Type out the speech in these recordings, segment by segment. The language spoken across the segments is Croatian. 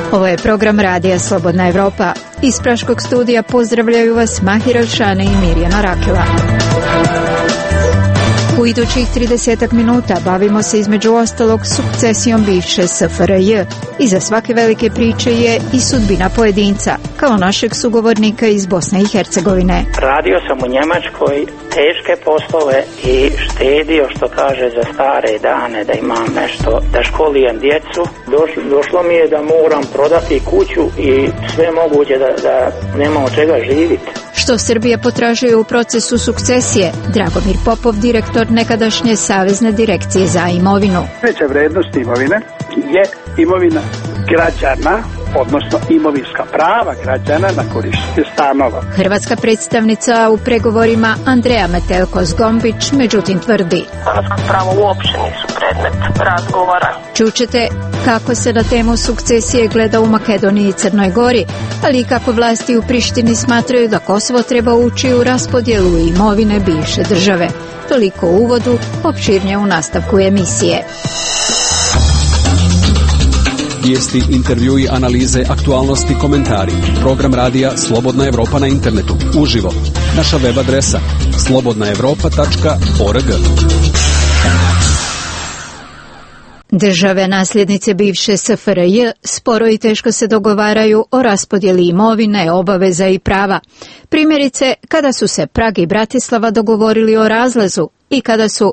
Ovo je program Radija Slobodna Evropa. Iz Praškog studija pozdravljaju vas Mahir Elšane i Mirjana Rakela. U idućih 30 minuta bavimo se između ostalog sukcesijom bivše SFRJ. Iza svake velike priče je i sudbina pojedinca, kao našeg sugovornika iz Bosne i Hercegovine. Radio sam u Njemačkoj teške poslove i štedio, što kaže, za stare dane, da imam nešto, da školijem djecu. Došlo mi je da moram prodati kuću i sve moguće da nema od čega živjeti. Što Srbija potražuje u procesu sukcesije? Dragomir Popov, direktor nekadašnje Savezne direkcije za imovinu. Veća vrednost imovine je imovina građana, odnosno imovinska prava građana na korištenje stanova. Hrvatska predstavnica u pregovorima Andreja Metelko-Zgombić međutim tvrdi: hrvatsko pravo uopće nisu predmet razgovora. Čućete kako se na temu sukcesije gleda u Makedoniji i Crnoj Gori, ali i kako vlasti u Prištini smatraju da Kosovo treba ući u raspodjelu imovine bivše države. Toliko u uvodu, opširnije u nastavku emisije. Vijesti, intervjui, analize, aktualnosti, komentari. Program radija Slobodna Evropa na internetu. Uživo. Naša web adresa slobodnaevropa.org. Države nasljednice bivše SFRJ sporo i teško se dogovaraju o raspodjeli imovine, obaveza i prava. Primjerice, kada su se Prag i Bratislava dogovorili o razlezu i kada su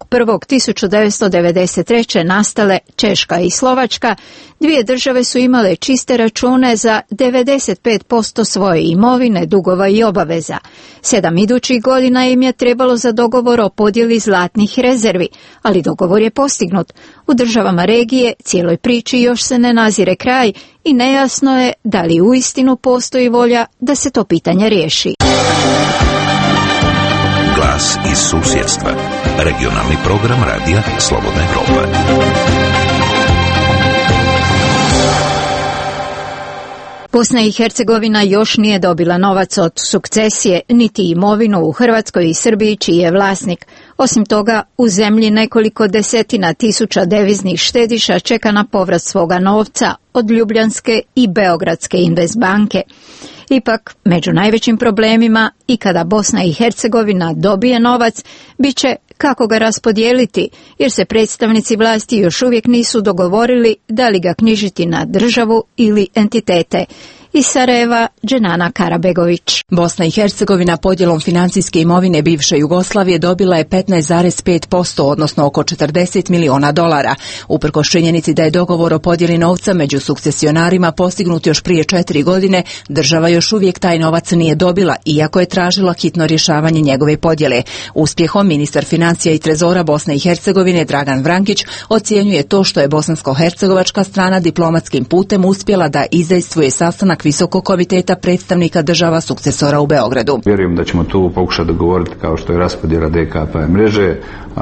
1.1.1993. nastale Češka i Slovačka, dvije države su imale čiste račune za 95% svoje imovine, dugova i obaveza. 7 idućih godina im je trebalo za dogovor o podjeli zlatnih rezervi, ali dogovor je postignut. U državama regije cijeloj priči još se ne nazire kraj i nejasno je da li uistinu postoji volja da se to pitanje riješi. Glas iz susjedstva. Regionalni program radija Slobodna Evropa. Bosna i Hercegovina još nije dobila novac od sukcesije, niti imovinu u Hrvatskoj i Srbiji čiji je vlasnik. Osim toga, u zemlji nekoliko desetina tisuća deviznih štediša čeka na povrat svoga novca od Ljubljanske i Beogradske Investbanke. Ipak, među najvećim problemima i kada Bosna i Hercegovina dobije novac, bit će kako ga raspodijeliti, jer se predstavnici vlasti još uvijek nisu dogovorili da li ga knjižiti na državu ili entitete. Iz Sarajeva, Dženana Karabegović. Bosna i Hercegovina podjelom financijske imovine bivše Jugoslavije dobila je 15,5%, odnosno oko $40 miliona. Uprkos činjenici da je dogovor o podjeli novca među sukcesionarima postignut još prije 4 godine, država još uvijek taj novac nije dobila, iako je tražila hitno rješavanje njegove podjele. Uspjehom ministar financija i trezora Bosne i Hercegovine Dragan Vrankić ocjenjuje to što je bosansko-hercegovačka strana diplomatskim putem uspjela da izdejstvuje sastanak Visokog komiteta predstavnika država sukcesora u Beogradu. Vjerujem da ćemo tu pokušati dogovoriti kao što je raspodjela DKP mreže,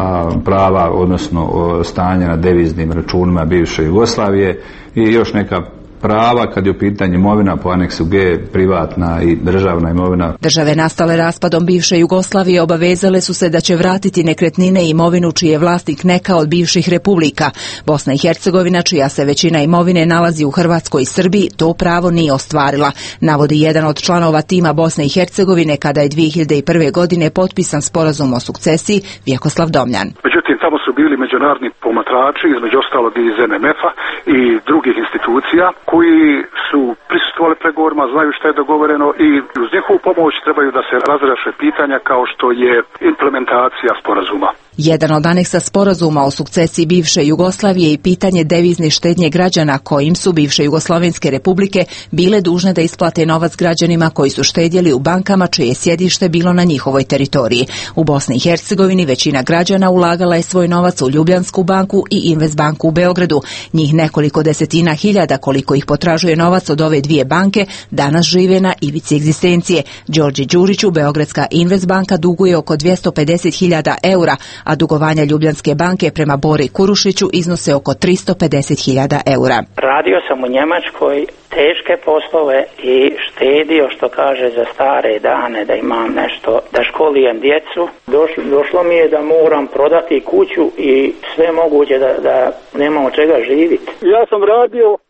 prava, odnosno stanja na deviznim računima bivše Jugoslavije i još neka prava kad je u pitanju imovina po aneksu G, privatna i državna imovina. Države nastale raspadom bivše Jugoslavije obavezale su se da će vratiti nekretnine i imovinu čiji je vlasnik neka od bivših republika. Bosna i Hercegovina, čija se većina imovine nalazi u Hrvatskoj i Srbiji, to pravo nije ostvarila, navodi jedan od članova tima Bosne i Hercegovine kada je 2001. godine potpisan sporazum o sukcesiji, Vjekoslav Domljan. Međutim, tamo su bili međunarodni promatrači, između ostalog i iz MMF-a i drugih institucija, koji su prisustvovali pregovorima, znaju što je dogovoreno i uz njihovu pomoć trebaju da se razreše pitanja kao što je implementacija sporazuma. Jedan od aneksa sporazuma o sukcesiji bivše Jugoslavije i pitanje devizne štednje građana kojim su bivše Jugoslavenske republike bile dužne da isplate novac građanima koji su štedjeli u bankama čije je sjedište bilo na njihovoj teritoriji. U Bosni i Hercegovini većina građana ulagala je svoj novac u Ljubljansku banku i Investbanku u Beogradu. Njih nekoliko desetina hiljada koliko ih potražuje novac od ove dvije banke danas žive na ivici egzistencije. Đorđe Đuriću Beogradska Investbanka duguje oko 250.000 eura, a dugovanja Ljubljanske banke prema Bori Kurušiću iznose oko 350.000 eura. Radio sam u Njemačkoj teške poslove i štedio, što kaže, za stare dane, da imam nešto, da školijem djecu. Došlo mi je da moram prodati kuću i sve moguće da nemam od čega živjeti. Ja sam radio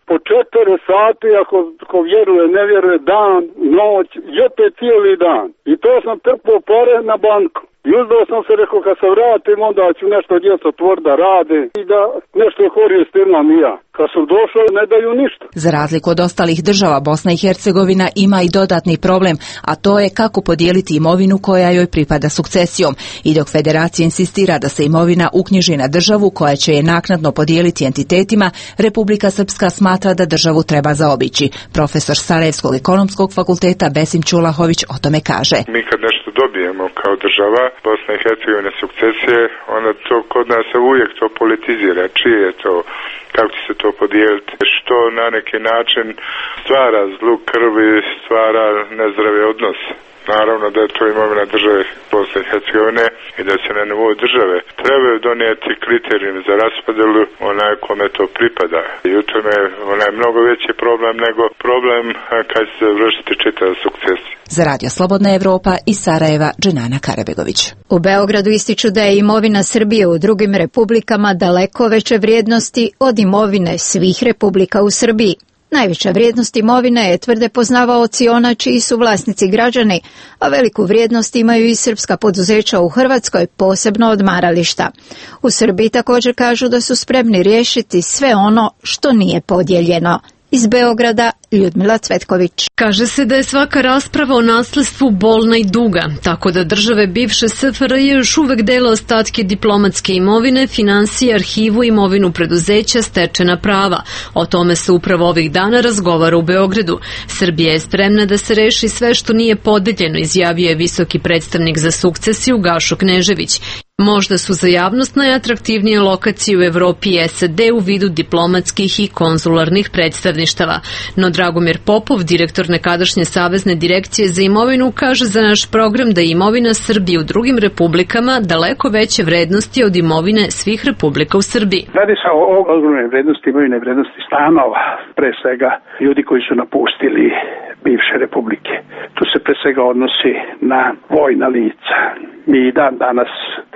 po 4 sati, ako vjeruje, ne vjeruje, dan, noć, i opet cijeli dan. I to sam trpao pare na banku. I uzdao sam se, rekao, kad se vratim, onda ću nešto djeca otvor da rade i da nešto koristim nam i ja. Kad su došli, ne daju ništa. Za razliku od ostalih država, Bosna i Hercegovina ima i dodatni problem, a to je kako podijeliti imovinu koja joj pripada sukcesijom. I dok federacija insistira da se imovina uknjiži na državu koja će je naknadno podijeliti entitetima, Republika Srpska smatra da državu treba zaobići. Profesor Sarajevskog ekonomskog fakulteta Besim Čulahović o tome kaže. Mi kad nešto dobijemo kao država, Bosna i Hercegovina sukcesije, onda to kod nas se uvijek to politizira. Čije je to? Kako će se to podijeliti, što na neki način stvara zlu krvi, stvara nezdrave odnose. Naravno da je to imovina države Bosne i Hercegovine i da se na nivou države trebaju donijeti kriterijumi za raspodjelu onaj kome to pripada. I u tome onaj mnogo veći problem nego problem kad će se vršiti čitava sukcesija. Za Radio Slobodna Evropa iz Sarajeva, Dženana Karabegović. U Beogradu ističu da je imovina Srbije u drugim republikama daleko veće vrijednosti od imovine svih republika u Srbiji. Najveća vrijednost imovine je, tvrde poznavaoci, ona čiji su vlasnici građani, a veliku vrijednost imaju i srpska poduzeća u Hrvatskoj, posebno odmarališta. U Srbiji također kažu da su spremni riješiti sve ono što nije podijeljeno. Iz Beograda, Ljudmila Cvetković. Kaže se da je svaka rasprava o nasljedstvu bolna i duga, tako da države bivše SFRJ još uvek dele ostatke diplomatske imovine, financije, arhivu, imovinu preduzeća, stečena prava. O tome se upravo ovih dana razgovara u Beogradu. Srbija je spremna da se reši sve što nije podeljeno, izjavio je visoki predstavnik za sukcesiju Gašo Knežević. Možda su za javnost najatraktivnije lokacije u Evropi i SAD u vidu diplomatskih i konzularnih predstavništava. No Dragomir Popov, direktor nekadašnje Savezne direkcije za imovinu, kaže za naš program da je imovina Srbije u drugim republikama daleko veće vrednosti od imovine svih republika u Srbiji. Radi se o ogromnoj vrednosti imovine, vrednosti stanova, pre svega ljudi koji su napustili bivše republike. Tu se pre svega odnosi na vojna lica. Mi i dan danas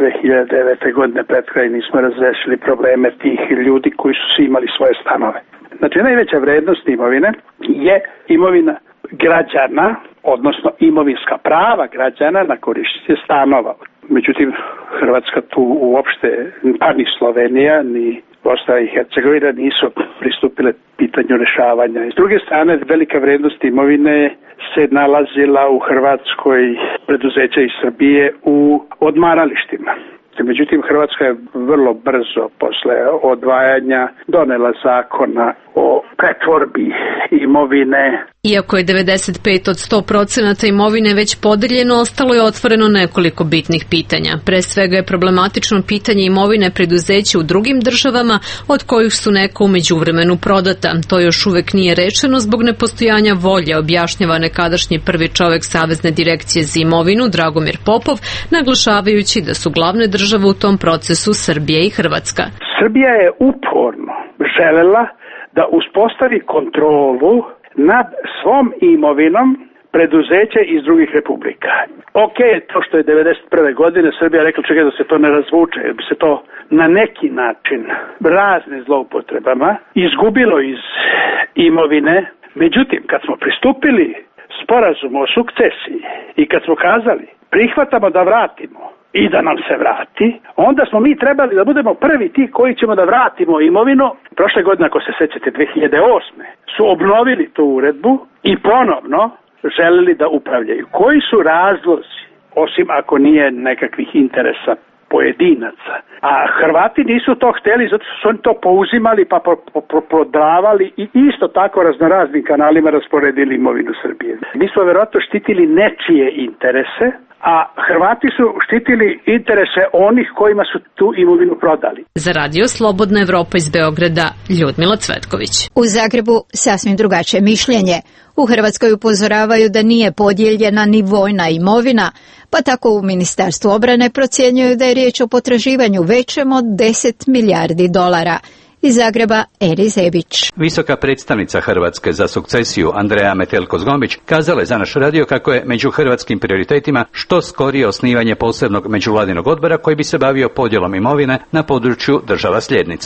2009. godine pred kraj nismo razrešili probleme tih ljudi koji su svi imali svoje stanove. Znači, najveća vrednost imovine je imovina građana, odnosno imovinska prava građana na korištenje stanova. Međutim, Hrvatska tu uopšte, pa ni Slovenija, ni Bosna i Hercegovina nisu pristupile pitanju rešavanja. S druge strane, velika vrednost imovine se nalazila u Hrvatskoj preduzeća iz Srbije u odmaralištima. Međutim, Hrvatska je vrlo brzo posle odvajanja donela zakona o pretvorbi imovine. Iako je 95 od 100% imovine već podeljeno, ostalo je otvoreno nekoliko bitnih pitanja. Pre svega je problematično pitanje imovine preduzeća u drugim državama, od kojih su neka u međuvremenu prodata. To još uvek nije rečeno zbog nepostojanja volje, objašnjava nekadašnji prvi čovek Savezne direkcije za imovinu Dragomir Popov, naglašavajući da su glavne države u tom procesu Srbija i Hrvatska. Srbija je uporno želela da uspostavi kontrolu nad svom imovinom preduzeća iz drugih republika. Ok, to što je 1991. godine Srbija rekla, čekaj da se to ne razvuče, jer bi se to na neki način razne zloupotrebama izgubilo iz imovine. Međutim, kad smo pristupili sporazumu o sukcesiji i kad smo kazali prihvatamo da vratimo i da nam se vrati, onda smo mi trebali da budemo prvi ti koji ćemo da vratimo imovinu. Prošle godine, ako se sećate, 2008. su obnovili tu uredbu i ponovno želeli da upravljaju. Koji su razlozi, osim ako nije nekakvih interesa pojedinaca? A Hrvati nisu to hteli, zato su oni to pouzimali pa prodavali i isto tako raznoraznim kanalima rasporedili imovinu Srbije. Mi smo verovatno štitili nečije interese, a Hrvati su štitili interese onih kojima su tu imovinu prodali. Za Radio Slobodna Evropa iz Beograda, Ljudmila Cvetković. U Zagrebu sasvim drugačije mišljenje. U Hrvatskoj upozoravaju da nije podijeljena ni vojna imovina, pa tako u Ministarstvu obrane procjenjuju da je riječ o potraživanju većem od 10 milijardi dolara. Iz Zagreba, Eri Zebić. Visoka predstavnica Hrvatske za sukcesiju Andreja Metelko-Zgombić kazala je za naš radio kako je među hrvatskim prioritetima što skorije osnivanje posebnog međuvladinog odbora koji bi se bavio podjelom imovine na području država sljednica. Tu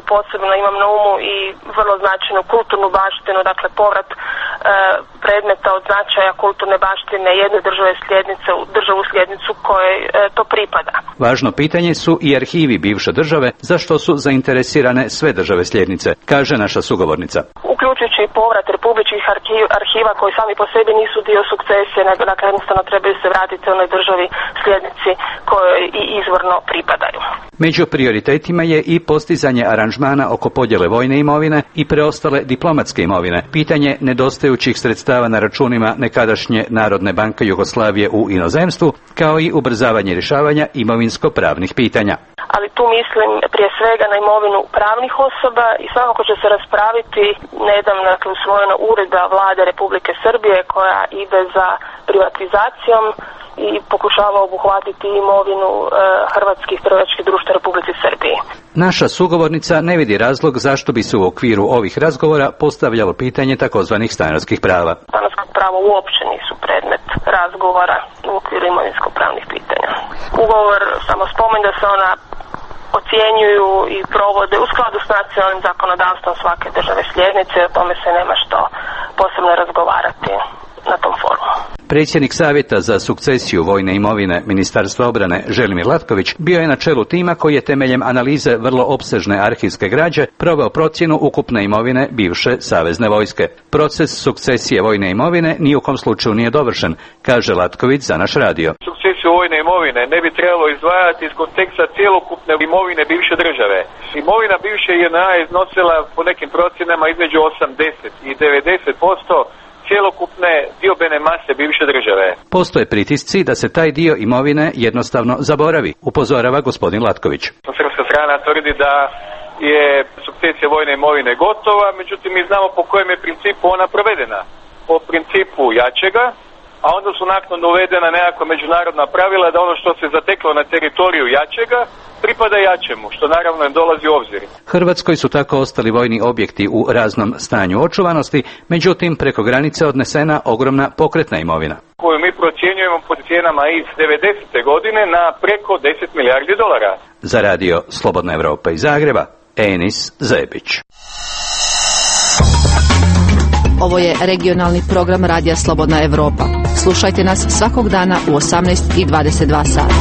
posebno imam na umu i vrlo značajnu kulturnu baštinu, dakle povrat predmeta od značaja kulturne baštine jedne države sljednice u državu sljednicu kojoj to pripada. Važno pitanje su i arhivi bivše države, za što su zainteresirane sve države sljednice, kaže naša sugovornica. Uključujući i povrat republičkih arhiva koji sami po sebi nisu dio sukcesije, nego dakle jednostavno trebaju se vratiti onoj državi sljednici kojoj i izvorno pripadaju. Među prioritetima je i postizanje aranžmana oko podjele vojne imovine i preostale diplomatske imovine, pitanje nedostajućih sredstava na računima nekadašnje Narodne banke Jugoslavije u inozemstvu, kao i ubrzavanje rješavanja imovinsko-pravnih pitanja. Ali tu mislim prije svega na imovinu pravnih osoba i svakako će se raspraviti nedavno usvojena uredba Vlade Republike Srbije koja ide za privatizacijom i pokušava obuhvatiti imovinu hrvatskih trgovačkih društva Republike Srbije. Naša sugovornica ne vidi razlog zašto bi se u okviru ovih razgovora postavljalo pitanje takozvanih stanarskih prava. Stanarska prava uopće nisu predmet razgovora u okviru imovinsko-pravnih pitanja. Ugovor samo spominje da se ona ocjenjuju i provode u skladu s nacionalnim zakonodavstvom svake države sljednice, o tome se nema što posebno razgovarati na tom forumu. Predsjednik Savjeta za sukcesiju vojne imovine Ministarstva obrane Želimir Latković bio je na čelu tima koji je temeljem analize vrlo opsežne arhivske građe proveo procjenu ukupne imovine bivše savezne vojske. Proces sukcesije vojne imovine ni u kom slučaju nije dovršen, kaže Latković za naš radio. Sukcesiju vojne imovine ne bi trebalo izdvajati iz konteksta cjelokupne imovine bivše države. Imovina bivše JNA je iznosila po nekim procjenama između 80 i 90% cjelokupne diobene mase bivše države. Postoje pritisci da se taj dio imovine jednostavno zaboravi, upozorava gospodin Latković. Srpska strana tvrdi da je sukcesija vojne imovine gotova, međutim mi znamo po kojem je principu ona provedena. Po principu jačega, a onda su naknadno uvedena nekakva međunarodna pravila da ono što se zateklo na teritoriju jačega pripada jačemu, što naravno ne dolazi u obzir. Hrvatskoj su tako ostali vojni objekti u raznom stanju očuvanosti, međutim preko granice odnesena ogromna pokretna imovina, koju mi procjenjujemo po cijenama iz 90. godine na preko 10 milijardi dolara. Za radio Slobodna Evropa iz Zagreba, Enis Zebić. Ovo je regionalni program Radija Slobodna Evropa. Slušajte nas svakog dana u 18:22 sata.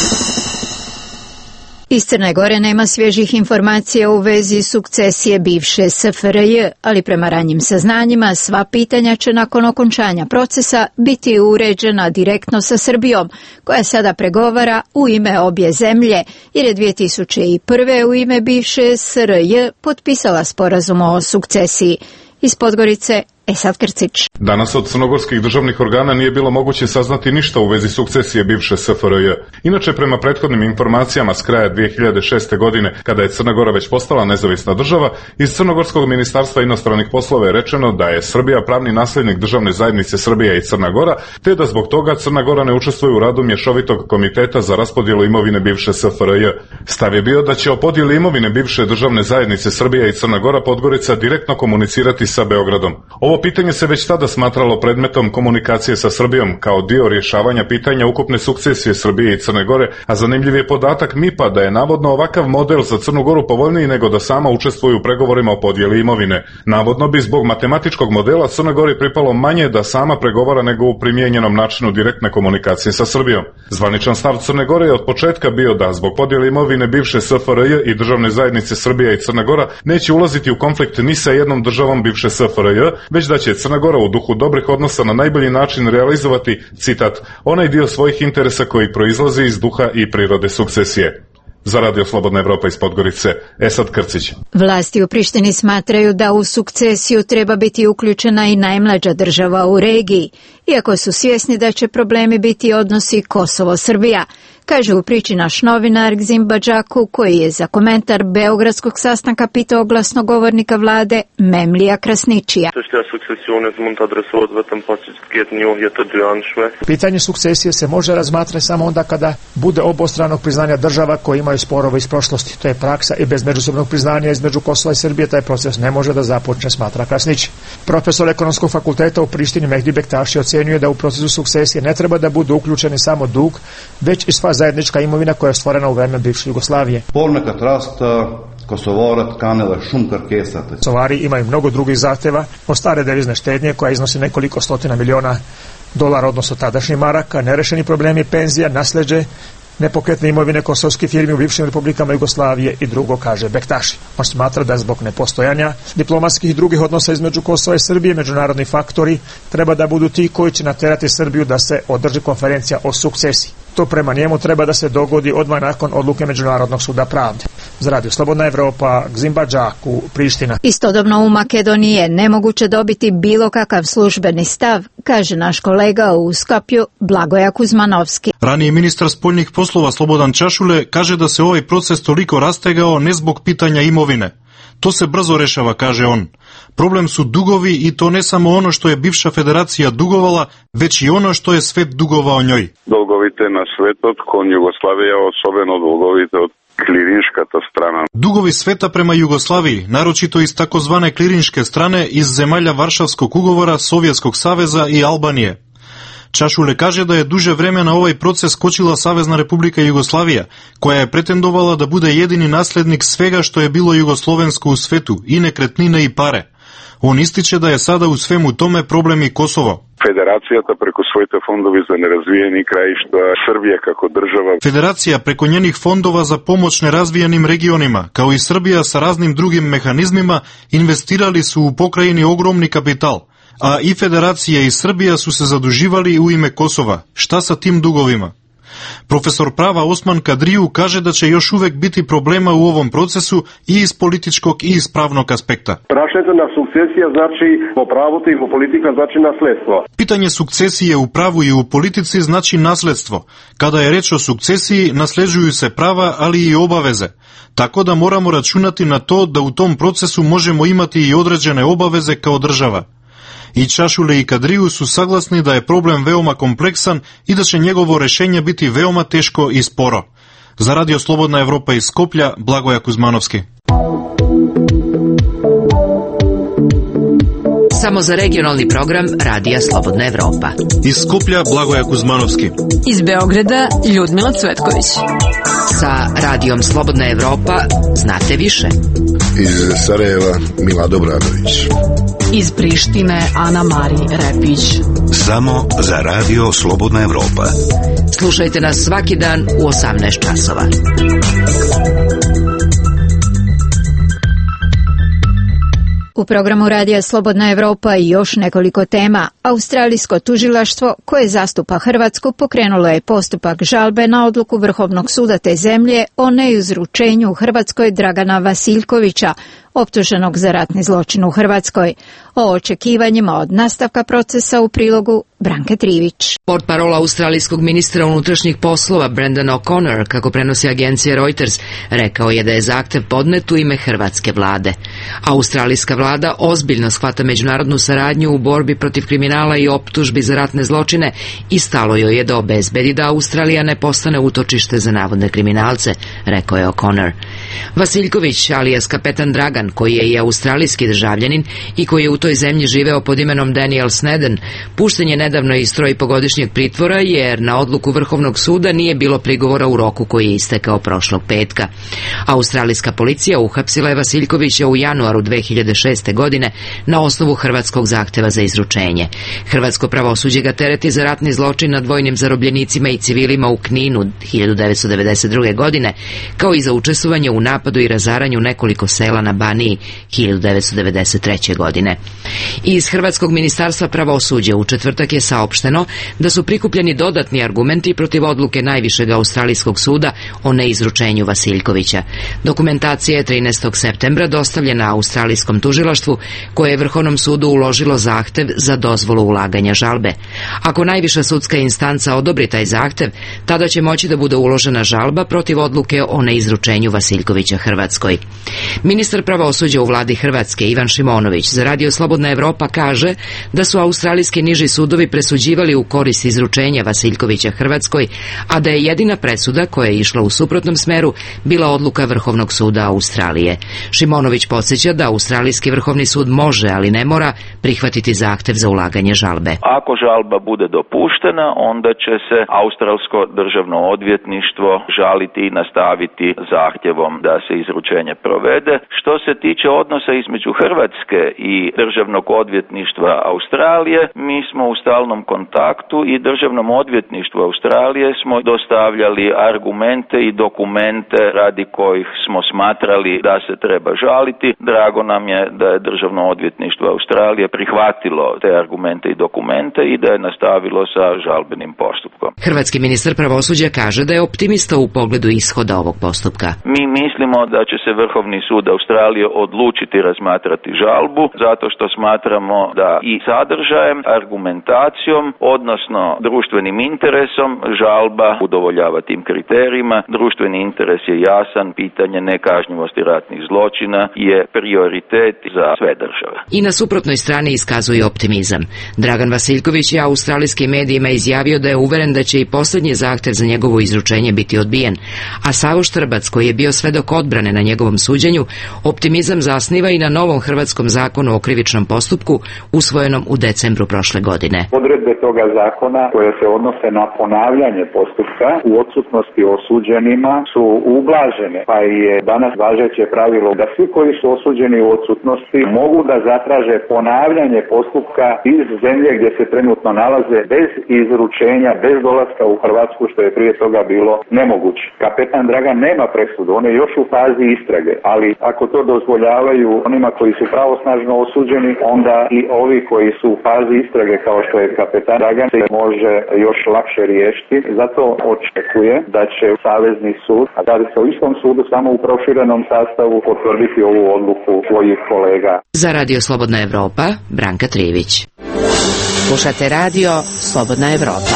Iz Crne Gore nema svježih informacija u vezi sukcesije bivše SFRJ, ali prema ranjim saznanjima sva pitanja će nakon okončanja procesa biti uređena direktno sa Srbijom, koja sada pregovara u ime obje zemlje, jer je 2001. u ime bivše SRJ potpisala sporazum o sukcesiji. Iz Podgorice, Esad Krcić. Danas od crnogorskih državnih organa nije bilo moguće saznati ništa u vezi sukcesije bivše SFRJ. Inače, prema prethodnim informacijama s kraja 2006. godine, kada je Crna Gora već postala nezavisna država, iz Crnogorskog ministarstva inostranih poslova je rečeno da je Srbija pravni nasljednik državne zajednice Srbija i Crna Gora, te da zbog toga Crna Gora ne učestvuje u radu mješovitog komiteta za raspodjelu imovine bivše SFRJ. Stav je bio da će o podjeli imovine bivše državne zajednice Srbija i Crna Gora Podgorica direktno komunicirati sa Beogradom. Ovo pitanje se već tada smatralo predmetom komunikacije sa Srbijom kao dio rješavanja pitanja ukupne sukcesije Srbije i Crne Gore, a zanimljiv je podatak MIP-a da je navodno ovakav model za Crnu Goru povoljniji nego da sama učestvuje u pregovorima o podjeli imovine. Navodno bi zbog matematičkog modela Crnoj Gori pripalo manje da sama pregovara nego u primijenjenom načinu direktne komunikacije sa Srbijom. Zvaničan stav Crne Gore je od početka bio da zbog podjele imovine bivše SFRJ i državne zajednice Srbija i Crna Gora neće ulaziti u konflikt ni sa jednom državom bivše SFRJ, već da će Crna Gora u duhu dobrih odnosa na najbolji način realizovati, citat, onaj dio svojih interesa koji proizlazi iz duha i prirode sukcesije. Za Radio Slobodna Evropa iz Podgorice, Esad Krcić. Vlasti u Prištini smatraju da u sukcesiju treba biti uključena i najmlađa država u regiji, iako su svjesni da će problemi biti odnosi Kosovo-Srbija, kaže u priči naš novinar Gzim Badžaku, koji je za komentar beogradskog sastanka pitao glasnogovornika vlade Memlija Krasničija. Pitanje sukcesije se može razmatrati samo onda kada bude obostranog priznanja država koje imaju sporove iz prošlosti. To je praksa i bez međusobnog priznanja između Kosova i Srbije taj proces ne može da započne, smatra Krasnić. Profesor Ekonomskog fakulteta u Prištini Mehdi Bektaši ocjenjuje da u procesu sukcesije ne treba da budu uključeni samo dug, već i sva zajednička imovina koja je stvorena u vreme bivše Jugoslavije. Kosovari imaju mnogo drugih zahteva od stare devizne štednje koja iznosi nekoliko stotina miliona dolara, odnosno tadašnjih maraka, nerešeni problemi penzija, nasleđe, nepokretne imovine kosovskih firmi u bivšim republikama Jugoslavije i drugo, kaže Bektaši. On smatra da zbog nepostojanja diplomatskih i drugih odnosa između Kosova i Srbije međunarodni faktori treba da budu ti koji će naterati Srbiju da se održi konferencija o sukcesiji. To prema njemu treba da se dogodi odmah nakon odluke Međunarodnog suda pravde. Za Radio Slobodna Evropa, Gzimba Džaku, Priština. Istodobno u Makedoniji je nemoguće dobiti bilo kakav službeni stav, kaže naš kolega u Skopju Blagoja Kuzmanovski. Raniji ministar spoljnih poslova Slobodan Čašule kaže da se ovaj proces toliko rastegao ne zbog pitanja imovine. To se brzo rešava, kaže on. Problem su dugovi i to ne samo ono što je bivša federacija dugovala, već i ono što je svet dugovao njoj. Dugovite na svetot kon Jugoslavija, osobeno dugovite od klirinškata strana. Dugovi sveta prema Jugoslaviji, naročito iz takozvane klirinške strane iz zemalja Varšavskog ugovora, Sovjetskog saveza i Albanije. Čašule kaže da je duže vremena ovaj proces kočila Savezna Republika Jugoslavija, koja je pretendovala da bude jedini naslednik svega što je bilo jugoslovensko u svetu, i nekretnine i pare. On ističe da je sada u svemu tome problem i Kosovo. Federacijata preko svojte fondovi za nerazvijeni krajišta, Srbija kako država. Federacija preko njenih fondova za pomoć nerazvijenim regionima, kao i Srbija sa raznim drugim mehanizmima, investirali su u pokrajini ogromni kapital. A i Federacija i Srbija su se zaduživali u ime Kosova. Šta sa tim dugovima? Profesor prava Osman Kadriju kaže da će još uvek biti problema u ovom procesu i iz političkog i iz pravnog aspekta. Rašezana sukcesija znači po pravu i po politika znači nasledstvo. Pitanje sukcesije u pravu i u politici znači nasledstvo. Kada je reč o sukcesiji, nasleđuju se prava, ali i obaveze. Tako da moramo računati na to da u tom procesu možemo imati i određene obaveze kao država. I Čašule i Kadriju su saglasni da je problem veoma kompleksan i da će njegovo rešenje biti veoma teško i sporo. Za Radio Slobodna Evropa iz Skoplja, Blagoja Kuzmanovski. Samo za regionalni program Radija Slobodna Evropa. Iz Skoplja, Blagoja Kuzmanovski. Iz Beograda, Ljudmila Cvetković. Sa Radijom Slobodna Evropa znate više. Iz Sarajeva, Mila Dobradović. Iz Prištine, Ana Mari Repić. Samo za Radio Slobodna Evropa. Slušajte nas svaki dan u 18 časova. U programu Radija Slobodna Evropa i još nekoliko tema. Australijsko tužilaštvo koje zastupa Hrvatsku pokrenulo je postupak žalbe na odluku Vrhovnog suda te zemlje o neizručenju u Hrvatskoj Dragana Vasiljkovića, optuženog za ratni zločin u Hrvatskoj. O očekivanjima od nastavka procesa u prilogu Branke Trivić. Portparol australijskog ministra unutrašnjih poslova Brendan O'Connor, kako prenosi agencija Reuters, rekao je da je zahtev podnet u ime hrvatske vlade. Australijska vlada ozbiljno shvata međunarodnu saradnju u borbi protiv kriminala i optužbi za ratne zločine i stalo joj je da obezbedi da Australija ne postane utočište za navodne kriminalce, rekao je O'Connor. Vasiljković, alias kapetan Dragan, koji je i australijski državljanin i koji je u toj zemlji živeo pod imenom Daniel Sneden, pušten je nedavno iz 3,5-godišnjeg pritvora jer na odluku Vrhovnog suda nije bilo prigovora u roku koji je istekao prošlog petka. Australijska policija uhapsila je Vasiljkovića u januaru 2006. godine na osnovu hrvatskog zahteva za izručenje. Hrvatsko pravosuđe ga tereti za ratni zločin nad vojnim zarobljenicima i civilima u Kninu 1992. godine, kao i za učestvovanje u napadu i razaranju nekoliko sela na Baniji 1993. godine. Iz Hrvatskog ministarstva pravosuđa u četvrtak je saopšteno da su prikupljeni dodatni argumenti protiv odluke najvišeg australijskog suda o neizručenju Vasiljkovića. Dokumentacija je 13. septembra dostavljena australijskom tužilaštvu koje je Vrhovnom sudu uložilo zahtev za dozvolu ulaganja žalbe. Ako najviša sudska instanca odobri taj zahtev, tada će moći da bude uložena žalba protiv odluke o neizručenju Vasiljkovića Hrvatskoj. Ministar pravosuđa u vladi Hrvatske Ivan Šimonović za Radio Slobodna Evropa kaže da su australijski niži sudovi sudovi presuđivali u korist izručenja Vasiljkovića Hrvatskoj, a da je jedina presuda koja je išla u suprotnom smeru bila odluka Vrhovnog suda Australije. Šimonović podsjeća da Australijski Vrhovni sud može, ali ne mora, prihvatiti zahtev za ulaganje žalbe. Ako žalba bude dopuštena, onda će se Australsko državno odvjetništvo žaliti i nastaviti zahtjevom da se izručenje provede. Što se tiče odnosa između Hrvatske i Državnog odvjetništva Australije, mi smo u stalnom kontaktu i Državnom odvjetništvu Australije smo dostavljali argumente i dokumente radi kojih smo smatrali da se treba žaliti. Drago nam je da je Državno odvjetništvo Australije prihvatilo te argumente i dokumente i da je nastavilo sa žalbenim postupkom. Hrvatski ministar pravosuđa kaže da je optimista u pogledu ishoda ovog postupka. Mi mislimo da će se Vrhovni sud Australije odlučiti razmatrati žalbu, zato što smatramo da i sadržajem, argumentacijom, odnosno društvenim interesom, žalba udovoljava tim kriterijima. Društveni interes je jasan, pitanje nekažnjivosti ratnih zločina je prioritet za sve države. I na suprotnoj strani iskazuje optimizam. Dragan Vasiljković je australijskim medijima izjavio da je uveren da će i posljednji zahtev za njegovo izručenje biti odbijen, a Savo Štrbac, koji je bio svedok odbrane na njegovom suđenju, optimizam zasniva i na novom hrvatskom zakonu o krivičnom postupku usvojenom u decembru prošle godine. Odredbe toga zakona koje se odnose na ponavljanje postupka u odsutnosti osuđenima su ublažene, pa je danas važeće pravilo da svi koji su osuđeni u odsutnosti mogu da zatraže ponavljanje postupka iz zemlje gdje se trenutno nalaze bez izručenja, bez dolaska u Hrvatsku, što je prije toga bilo nemoguće. Kapetan Dragan nema presudu, on je još u fazi istrage, ali ako to dozvoljavaju onima koji su pravosnažno osuđeni, onda i ovi koji su u fazi istrage kao što je kapetan Dragan se može još lakše riješiti. Zato očekuje da će Savezni sud, a radi se o istom sudu samo u proširenom sastavu, potvrditi ovu odluku svojih kolega. Za Radio Slobodna Evropa, Branka Trivić. Slušate Radio Slobodna Evropa.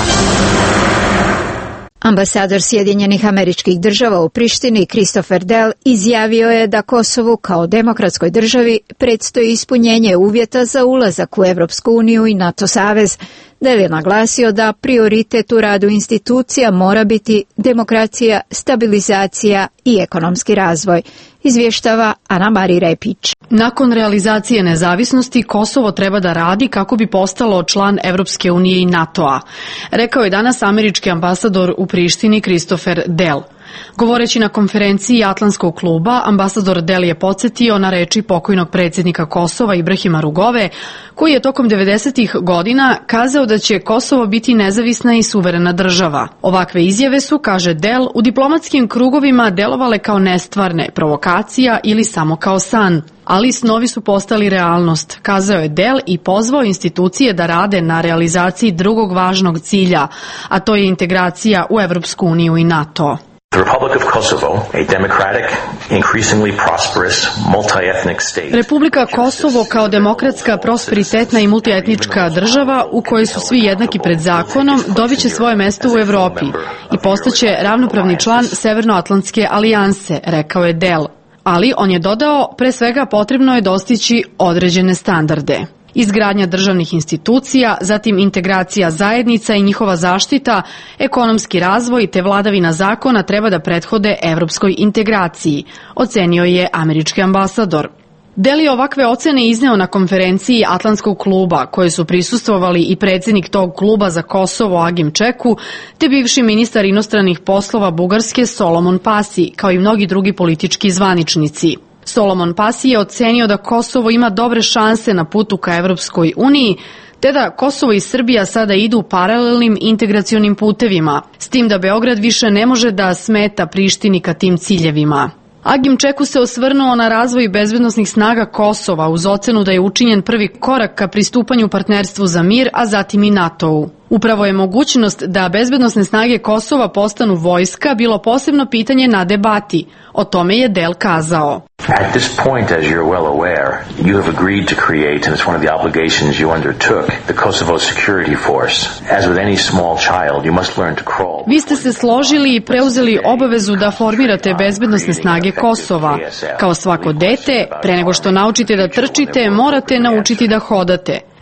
Ambasador Sjedinjenih Američkih Država u Prištini Christopher Dell izjavio je da Kosovu kao demokratskoj državi predstoji ispunjenje uvjeta za ulazak u Evropsku uniju i NATO savez. Dell je naglasio da prioritet u radu institucija mora biti demokracija, stabilizacija i ekonomski razvoj. Izvještava Ana Mari Repić. Nakon realizacije nezavisnosti Kosovo treba da radi kako bi postalo član Evropske unije i NATO-a, rekao je danas američki ambasador u Prištini Christopher Dell. Govoreći na konferenciji Atlantskog kluba, ambasador Dell je podsjetio na reči pokojnog predsjednika Kosova Ibrahima Rugove, koji je tokom 90-ih godina kazao da će Kosovo biti nezavisna i suverena država. Ovakve izjave su, kaže Dell, u diplomatskim krugovima delovale kao nestvarne, provokacija ili samo kao san. Ali snovi su postali realnost, kazao je Dell i pozvao institucije da rade na realizaciji drugog važnog cilja, a to je integracija u Evropsku uniju i NATO. Republika Kosovo kao demokratska, prosperitetna i multietnička država u kojoj su svi jednaki pred zakonom dobiće svoje mesto u Evropi i postaće ravnopravni član Severnoatlantske alijanse, rekao je Dell. Ali, on je dodao, pre svega potrebno je dostići određene standarde. Izgradnja državnih institucija, zatim integracija zajednica i njihova zaštita, ekonomski razvoj te vladavina zakona treba da prethode evropskoj integraciji, ocenio je američki ambasador. Dell je ovakve ocene izneo na konferenciji Atlantskog kluba, koje su prisustvovali i predsjednik tog kluba za Kosovo Agim Čeku, te bivši ministar inostranih poslova Bugarske Solomon Pasi, kao i mnogi drugi politički zvaničnici. Solomon Pasi je ocenio da Kosovo ima dobre šanse na putu ka Evropskoj uniji, te da Kosovo i Srbija sada idu paralelnim integracionim putevima, s tim da Beograd više ne može da smeta Prištini ka tim ciljevima. Agim Čeku se osvrnuo na razvoj bezbednosnih snaga Kosova uz ocenu da je učinjen prvi korak ka pristupanju partnerstvu za mir, a zatim i NATO-u. Upravo je mogućnost da bezbednosne snage Kosova postanu vojska bilo posebno pitanje na debati. O tome je Dell kazao. At this point, as you're well aware, you have agreed to create, and it's one of the obligations you undertook, the Kosovo Security Force. As with any small child, you must learn to crawl. Vi ste se složili i preuzeli obavezu da formirate bezbednosne snage Kosova. Kao svako dete, pre nego što naučite da trčite, morate naučiti da hodate.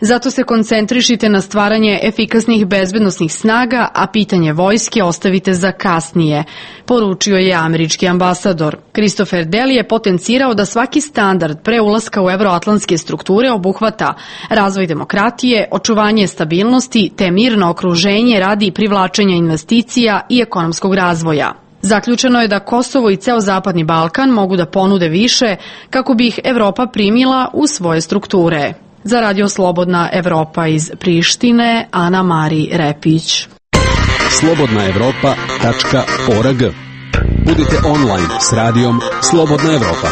Zato se koncentrišite na stvaranje efikasnih bezbednosnih snaga, a pitanje vojske ostavite za kasnije, poručio je američki ambasador. Christopher Daly je potencirao da svaki standard pre ulaska u evroatlantske strukture obuhvata razvoj demokratije, očuvanje stabilnosti te mirno okruženje radi privlačenja investicija i ekonomskog razvoja. Zaključeno je da Kosovo i ceo Zapadni Balkan mogu da ponude više kako bi ih Evropa primila u svoje strukture. Za Radio Slobodna Evropa iz Prištine, Ana Mari Repić. slobodnaevropa.org. Budite online s radijom Slobodna Evropa.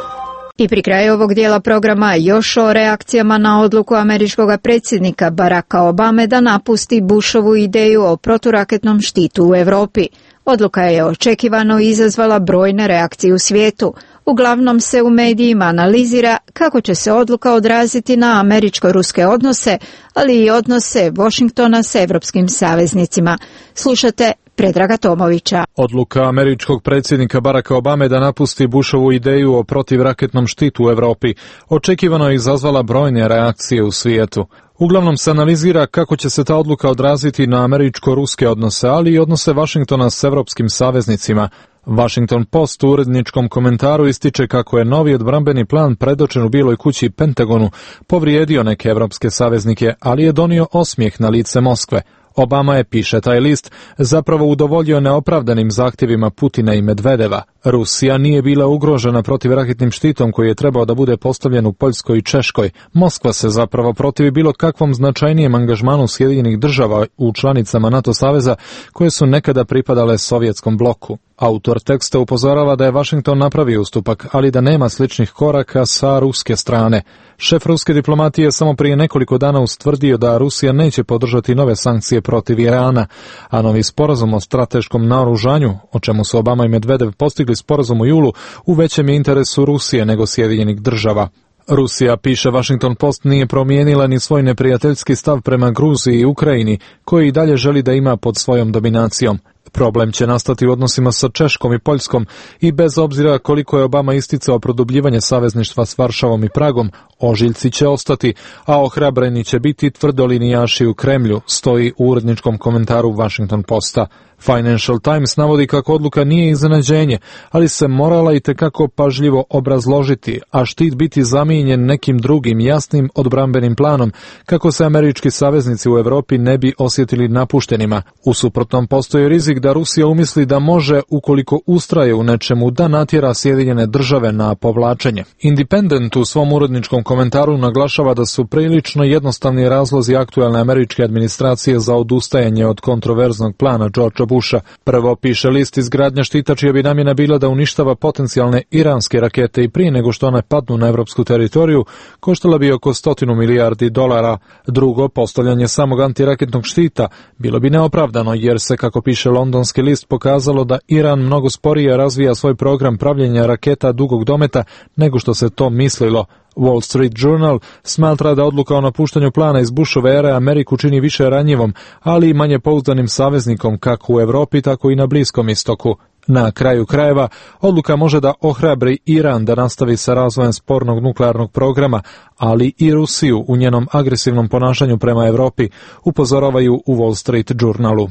I pri kraju ovog dijela programa još o reakcijama na odluku američkog predsjednika Baracka Obame da napusti Bushovu ideju o proturaketnom štitu u Evropi. Odluka je očekivano izazvala brojne reakcije u svijetu. Uglavnom se u medijima analizira kako će se odluka odraziti na američko-ruske odnose, ali i odnose Washingtona s evropskim saveznicima. Slušate Predraga Tomovića. Odluka američkog predsjednika Baracka Obame da napusti Bushovu ideju o protivraketnom štitu u Evropi očekivano je izazvala brojne reakcije u svijetu. Uglavnom se analizira kako će se ta odluka odraziti na američko-ruske odnose, ali i odnose Washingtona s evropskim saveznicima. Washington Post u uredničkom komentaru ističe kako je novi odbrambeni plan predočen u Bijeloj kući Pentagonu povrijedio neke evropske saveznike, ali je donio osmijeh na lice Moskve. Obama je, piše taj list, zapravo udovoljio neopravdanim zahtjevima Putina i Medvedeva. Rusija nije bila ugrožena protivraketnim štitom koji je trebao da bude postavljen u Poljskoj i Češkoj. Moskva se zapravo protivi bilo kakvom značajnijem angažmanu Sjedinjenih država u članicama NATO saveza koje su nekada pripadale sovjetskom bloku. Autor teksta upozorava da je Washington napravio ustupak, ali da nema sličnih koraka sa ruske strane. Šef ruske diplomatije samo prije nekoliko dana ustvrdio da Rusija neće podržati nove sankcije protiv Irana, a novi sporazum o strateškom naoružanju, o čemu su Obama i Medvedev postigli sporazum u julu, u većem je interesu Rusije nego Sjedinjenih država. Rusija, piše Washington Post, nije promijenila ni svoj neprijateljski stav prema Gruziji i Ukrajini, koji i dalje želi da ima pod svojom dominacijom. Problem će nastati u odnosima sa Češkom i Poljskom i bez obzira koliko je Obama isticao produbljivanje savezništva s Varšavom i Pragom, ožiljci će ostati, a ohrabreni će biti tvrdolinijaši u Kremlju, stoji u uredničkom komentaru Washington Posta. Financial Times navodi kako odluka nije iznenađenje, ali se morala i tekako pažljivo obrazložiti, a štit biti zamijenjen nekim drugim jasnim odbrambenim planom, kako se američki saveznici u Evropi ne bi osjetili napuštenima. U suprotnom postoji rizik da Rusija umisli da može, ukoliko ustraje u nečemu, da natjera Sjedinjene države na povlačenje. Independent u svom uredničkom komentaru naglašava da su prilično jednostavni razlozi aktuelne američke administracije za odustajanje od kontroverznog plana Georgea Busha. Prvo, piše list, izgradnja štita čija bi namjena bila da uništava potencijalne iranske rakete i prije nego što one padnu na evropsku teritoriju, koštala bi oko $100 milijardi. Drugo, postavljanje samog antiraketnog štita bilo bi neopravdano jer se, kako piše londonski list, pokazalo da Iran mnogo sporije razvija svoj program pravljenja raketa dugog dometa nego što se to mislilo. Wall Street Journal smatra da odluka o napuštanju plana iz Bushove ere Ameriku čini više ranjivom, ali i manje pouzdanim saveznikom kako u Evropi, tako i na Bliskom istoku. Na kraju krajeva, odluka može da ohrabri Iran da nastavi sa razvojem spornog nuklearnog programa, ali i Rusiju u njenom agresivnom ponašanju prema Evropi, upozoravaju u Wall Street Journalu.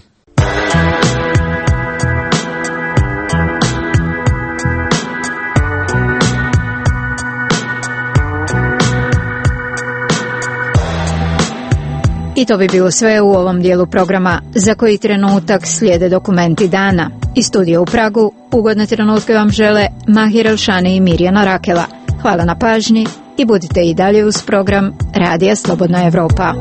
I to bi bilo sve u ovom dijelu programa. Za koji trenutak slijede dokumenti dana. Iz studija u Pragu ugodne trenutke vam žele Mahir Elšani i Mirjana Rakela. Hvala na pažnji i budite i dalje uz program Radija Slobodna Evropa.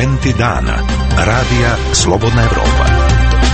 Momenti dana. Radija Slobodna Evropa.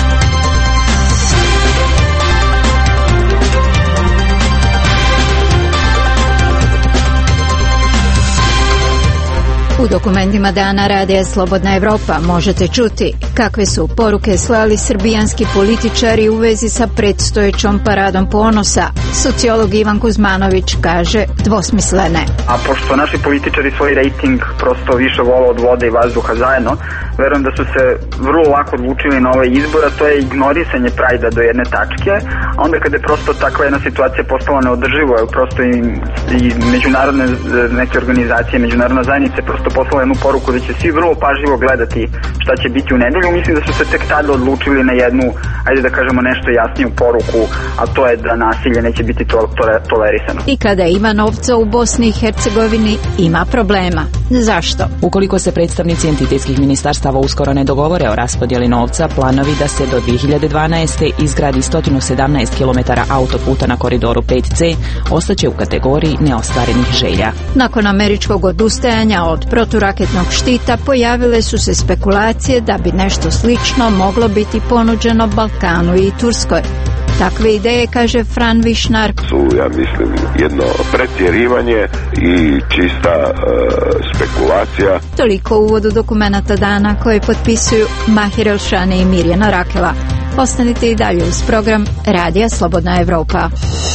U dokumentima dana Radija Slobodna Evropa možete čuti kakve su poruke slali srbijanski političari u vezi sa predstojećom paradom ponosa. Sociolog Ivan Kuzmanović kaže dvosmislene. A pošto naši političari svoj rejting prosto više vole od vode i vazduha zajedno, verujem da su se vrlo lako odlučili na ovaj izbor, a to je ignorisanje Prajda do jedne tačke. A onda kada je prosto takva jedna situacija postala neodrživa, prosto i međunarodne neke organizacije, međunarodna zajednica prosto poslala jednu poruku da će svi vrlo pažljivo gledati šta će biti u nedelju. Mislim da su se tek tada odlučili na jednu, ajde da kažemo nešto jasniju poruku, a to je da nasilje neće biti tolerisano. I kada ima novca u Bosni i Hercegovini, ima problema. Zašto? Ukoliko se predstavnici entitetskih ministarstava uskoro ne dogovore o raspodjeli novca, planovi da se do 2012. izgradi 117 km autoputa na koridoru 5C ostaće u kategoriji neostvarenih želja. Nakon američkog odustajanja od proturaketnog štita pojavile su se spekulacije da bi nešto slično moglo biti ponuđeno Balkanu i Turskoj. Takve ideje, kaže Fran Višnar, su, ja mislim, jedno pretjerivanje i čista spekulacija. Toliko u uvodu dokumenata dana koje potpisuju Mahir Elšani i Mirjana Rakela. Ostanite i dalje uz program Radija Slobodna Evropa.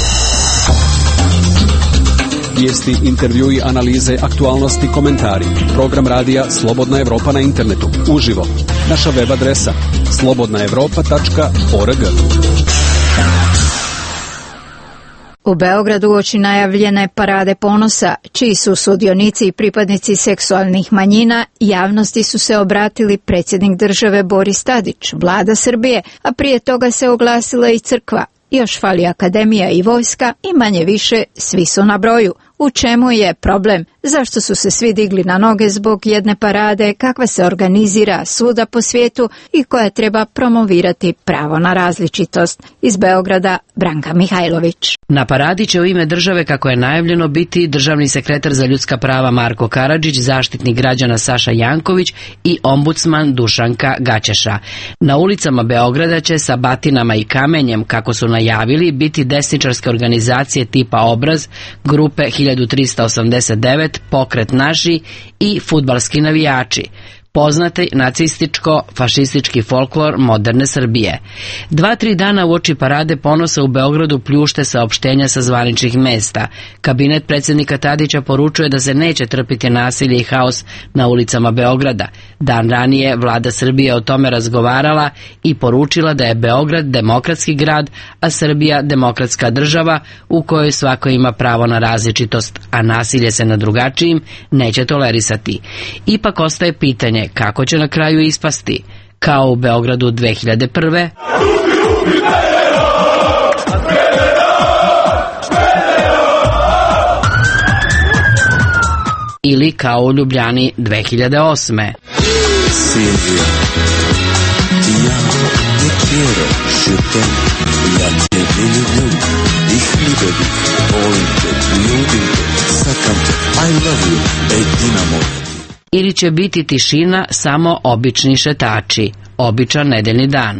Vijesti, intervjui, analize, aktualnosti, komentari. Program Radija Slobodna Evropa na internetu. Uživo. Naša web adresa slobodnaevropa.org. U Beogradu uoči najavljene parade ponosa, čiji su sudionici i pripadnici seksualnih manjina, javnosti su se obratili predsjednik države Boris Tadić, vlada Srbije, a prije toga se oglasila i crkva. Još fali akademija i vojska i manje više svi su na broju. U čemu je problem? Zašto su se svi digli na noge zbog jedne parade, kakva se organizira svuda po svijetu i koja treba promovirati pravo na različitost? Iz Beograda, Branka Mihajlović. Na paradi će u ime države, kako je najavljeno, biti državni sekretar za ljudska prava Marko Karadžić, zaštitnik građana Saša Janković i ombudsman Dušanka Gaćeša. Na ulicama Beograda će sa batinama i kamenjem, kako su najavili, biti desničarske organizacije tipa Obraz, grupe 1389, Pokret naši i fudbalski navijači. Poznati nacističko-fašistički folklor moderne Srbije. 2-3 dana uoči parade ponosa u Beogradu pljušte saopštenja sa zvaničnih mesta. Kabinet predsjednika Tadića poručuje da se neće trpiti nasilje i haos na ulicama Beograda. Dan ranije vlada Srbije o tome razgovarala i poručila da je Beograd demokratski grad, a Srbija demokratska država u kojoj svako ima pravo na različitost, a nasilje se na drugačijim neće tolerisati. Ipak ostaje pitanje kako će na kraju ispasti, kao u Beogradu 2001. ili kao u Ljubljani 2008. Silvija, ja te quiero, je t'aime, ja tebe ljubim, i hlibe bih, volim te, ljubim te, sakam te, I love you, Dinamo. Ili će biti tišina, samo obični šetači, običan nedeljni dan.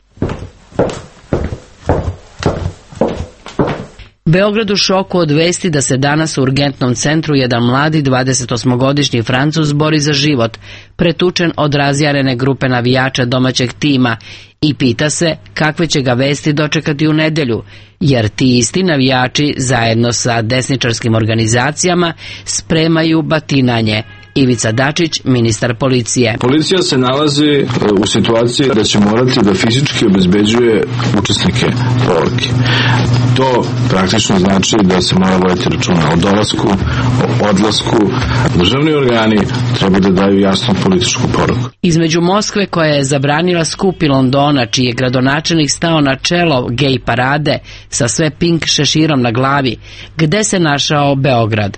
Beograd u šoku od vesti da se danas u urgentnom centru jedan mladi 28-godišnji Francuz bori za život, pretučen od razjarene grupe navijača domaćeg tima, i pita se kakve će ga vesti dočekati u nedelju, jer ti isti navijači zajedno sa desničarskim organizacijama spremaju batinanje. Ivica Dačić, ministar policije. Policija se nalazi u situaciji da će morati da fizički obezbeđuje učesnike provalke. To praktično znači da se mora voditi računa o dolasku, o odlasku. Državni organi treba da daju jasnu političku poruku. Između Moskve, koja je zabranila skup, i Londona, čiji je gradonačelnik stao na čelo gej parade sa sve pink šeširom na glavi, gde se našao Beograd?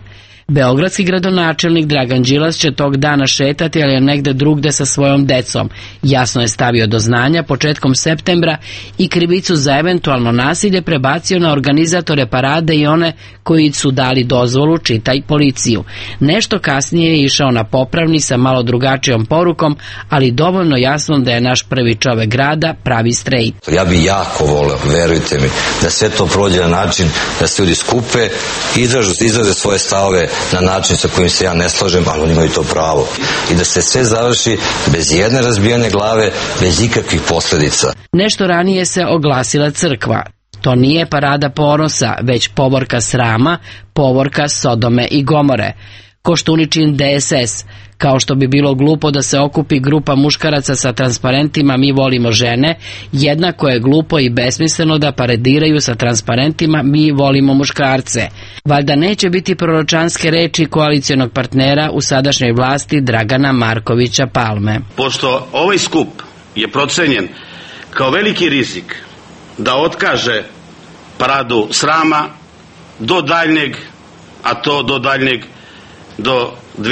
Beogradski gradonačelnik Dragan Đilas će tog dana šetati, ali negde drugde sa svojom decom. Jasno je stavio do znanja početkom septembra i krivicu za eventualno nasilje prebacio na organizatore parade i one koji su dali dozvolu, čitaj policiju. Nešto kasnije je išao na popravni sa malo drugačijom porukom, ali dovoljno jasno da je naš prvi čovek grada pravi strejt. Ja bi jako voleo, verujte mi, da sve to prođe na način da se ljudi skupe i izraze svoje stavove na način sa kojim se ja ne slažem, ali oni imaju to pravo. I da se sve završi bez jedne razbijene glave, bez ikakvih posledica. Nešto ranije se oglasila crkva. To nije parada ponosa, već povorka srama, povorka Sodome i Gomore. Koštuničin DSS, kao što bi bilo glupo da se okupi grupa muškaraca sa transparentima Mi volimo žene, jednako je glupo i besmisleno da paradiraju sa transparentima Mi volimo muškarce. Valjda neće biti proročanske reči koalicionog partnera u sadašnjoj vlasti Dragana Markovića Palme. Pošto ovaj skup je procenjen kao veliki rizik da otkaže paradu srama do daljnjeg, a to do daljnjeg do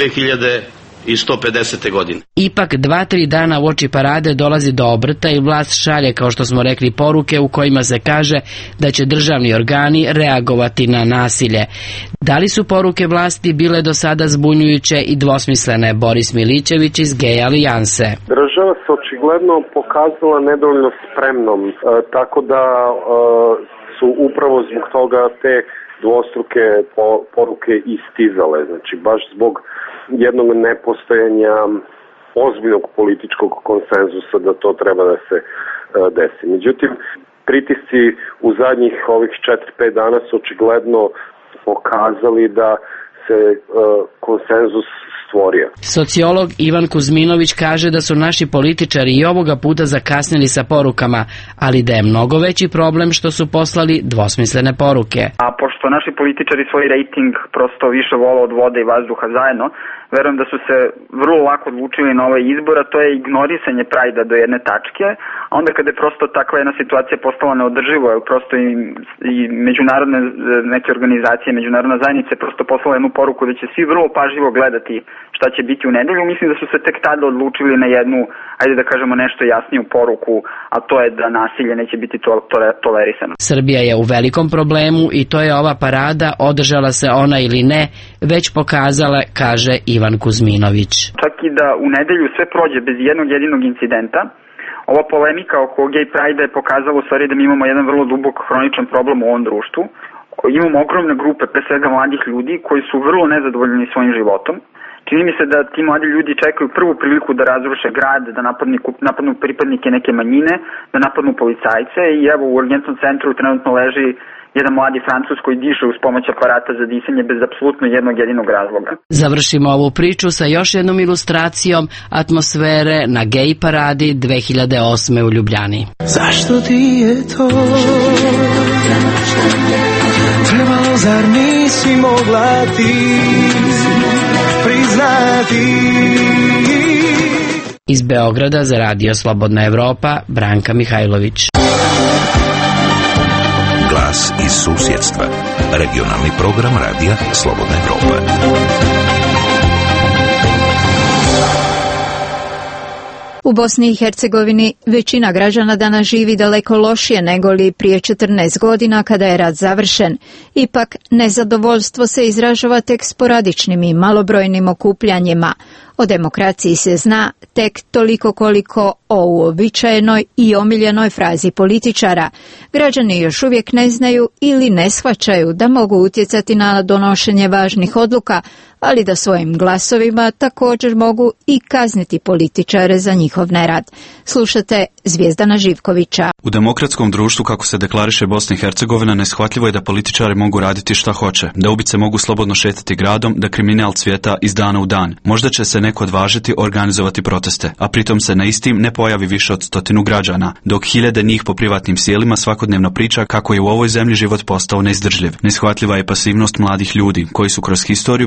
2150. godine. Ipak 2-3 dana uoči parade dolazi do obrta i vlast šalje, kao što smo rekli, poruke u kojima se kaže da će državni organi reagovati na nasilje. Da li su poruke vlasti bile do sada zbunjujuće i dvosmislene? Boris Milićević iz Gej alijanse. Država se očigledno pokazala nedovoljno spremnom, tako da su upravo zbog toga te dvostruke poruke istizale, znači baš zbog jednog nepostojanja ozbiljnog političkog konsenzusa da to treba da se desi. Međutim, pritisci u zadnjih ovih 4-5 dana su očigledno pokazali da se konsenzus stvorio. Sociolog Ivan Kuzminović kaže da su naši političari i ovoga puta zakasnili sa porukama, ali da je mnogo veći problem što su poslali dvosmislene poruke. A pošto naši političari svoj rejting prosto više vole od vode i vazduha zajedno, verujem da su se vrlo lako odlučili na ovaj izbor, a to je ignorisanje Prajda do jedne tačke, a onda kada je prosto takva jedna situacija postala neodrživa, prosto i međunarodne neke organizacije, međunarodna zajednica je prosto poslala jednu poruku da će svi vrlo pažljivo gledati šta će biti u nedelju. Mislim da su se tek tada odlučili na jednu, ajde da kažemo, nešto jasniju poruku, a to je da nasilje neće biti tolerisano. Srbija je u velikom problemu i to je ova parada, održala se ona ili ne, već pokazala, kaže Ivan Kuzminović. Čak i da u nedelju sve prođe bez jednog jedinog incidenta, ova polemika oko Gay Pride je pokazala u stvari da mi imamo jedan vrlo dubok hroničan problem u ovom društvu. Imamo ogromne grupe, pre svega mladih ljudi, koji su vrlo nezadovoljni svojim životom. Čini mi se da ti mladi ljudi čekaju prvu priliku da razruše grad, da napadnu pripadnike neke manjine, da napadnu policajce i evo u urgentnom centru trenutno leži jedan mladi Francuz koji diše uz pomoć aparata za disanje bez apsolutno jednog jedinog razloga. Završimo ovu priču sa još jednom ilustracijom atmosfere na Gej paradi 2008. u Ljubljani. Zašto ti je to? Trebalo, zar nisi mogla ti priznati? Iz Beograda za Radio Slobodna Evropa, Branka Mihajlović. Glas iz susjedstva. Regionalni program Radija Slobodna Evropa. U Bosni i Hercegovini većina građana danas živi daleko lošije nego li prije 14 godina kada je rat završen. Ipak, nezadovoljstvo se izražava tek sporadičnim i malobrojnim okupljanjima. O demokraciji se zna tek toliko koliko o uobičajenoj i omiljenoj frazi političara. Građani još uvijek ne znaju ili ne shvaćaju da mogu utjecati na donošenje važnih odluka, ali da svojim glasovima također mogu i kazniti političare za njihov nerad. Slušate Zvijezdana Živkovića. U demokratskom društvu, kako se deklariše Bosna i Hercegovina, neshvatljivo je da političari mogu raditi šta hoće, da ubice mogu slobodno šetati gradom, da kriminal cvjeta iz dana u dan. Možda će se neko odvažiti organizovati proteste, a pritom se na istim ne pojavi više od 100 građana, dok hiljade njih po privatnim sjelima svakodnevno priča kako je u ovoj zemlji život postao neizdržljiv. Neshvatljiva je pasivnost mladih ljudi, koji su kroz historiju bili pokretači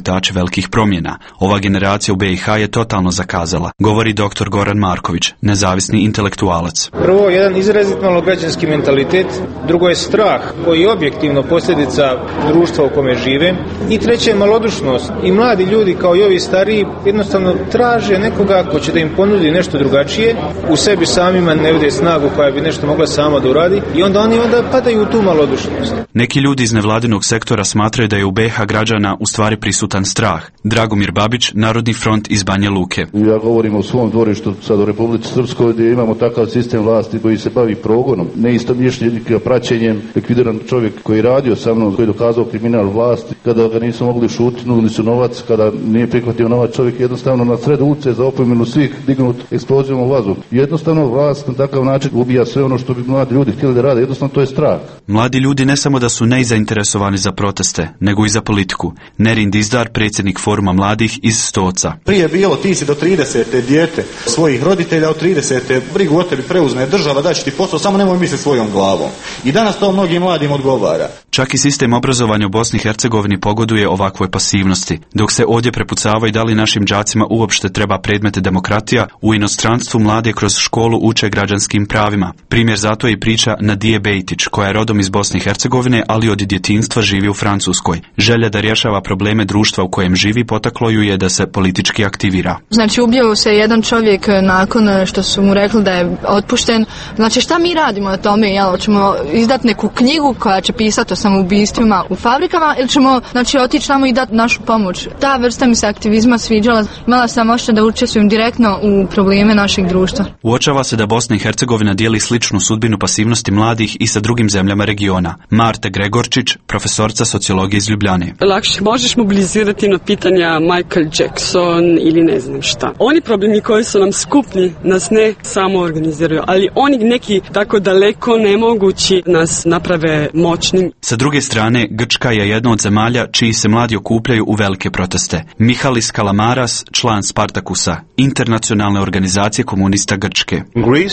pokretači velikih promjena. Ova generacija u BiH je totalno zakazala, govori dr. Goran Marković, nezavisni intelektualac. Prvo, jedan izrazit malograđanski mentalitet, drugo je strah koji je objektivno posljedica društva u kome žive i treće je malodušnost. I mladi ljudi kao i ovi stariji jednostavno traže nekoga ko će da im ponudi nešto drugačije, u sebi samima ne vide snagu koja bi nešto mogla sama da uradi i onda oni padaju u tu malodušnost. Neki ljudi iz nevladinog sektora smatraju da je u BiH građana u stvari prisutan strah. Dragomir Babić, Narodni front iz Banja Luke. Ja govorim o svom dvorištu sad u Republici Srpskoj gdje imamo takav sistem vlasti koji se bavi progonom, neistomišljenika, praćenjem. Likvidiran čovjek koji je radio sa mnom, koji je dokazao kriminal vlasti, kada ga nisu mogli šutiti, nudili su novac, kada nije prihvatio novac, čovjek jednostavno na sred ulice za opomenu svih dignut eksplozijom u vazduh. Jednostavno vlast na takav način ubija sve ono što bi mladi ljudi htjeli da rade, jednostavno to je strah. Mladi ljudi ne samo da su nezainteresovani za proteste, nego i za politiku. Nerin Dizdar, predsjednik Foruma mladih iz Stoca. Prije bilo ti si do 30. dijete svojih roditelja, od 30. brigu o tebi preuzme država, daći ti posao, samo nemoj misliti svojom glavom. I danas to mnogim mladim odgovara. Čak i sistem obrazovanja u Bosni i Hercegovini pogoduje ovakvoj pasivnosti. Dok se ovdje prepucavaju da li našim đacima uopšte treba predmet demokratija, u inostranstvu mlade kroz školu uče građanskim pravima. Primjer zato je i priča Nadije Bejtić, koja je rodom iz Bosne i Hercegovine, ali od djetinjstva živi u Francuskoj. Želja da rješava probleme društva u kojem živi potaklo ju je da se politički aktivira. Znači ubio se jedan čovjek nakon što su mu rekli da je otpušten. Znači šta mi radimo na tome? Jel, ćemo izdati neku knjigu koja će pisati o samoubistvima u fabrikama ili ćemo otići tamo i dati našu pomoć? Ta vrsta mi se aktivizma sviđala. Imala sam možda da učestvujem direktno u probleme našeg društva. Uočava se da Bosna i Hercegovina dijeli sličnu sudbinu pasivnosti mladih i sa drugim zemljama regiona. Marta Gregorčić, profesorca sociologije iz Ljubljane. Lakše možeš mobilizirati na pitanja Michael Jackson ili ne znam šta. Oni problemi koji su nam skupni nas ne samo organiziraju, ali oni neki tako daleko nemogući nas naprave moćnim. Sa druge strane, Grčka je jedna od zemalja čiji se mladi okupljaju u velike proteste. Mihalis Kalamaras, član Spartakusa, internacionalne organizacije komunista Grčke.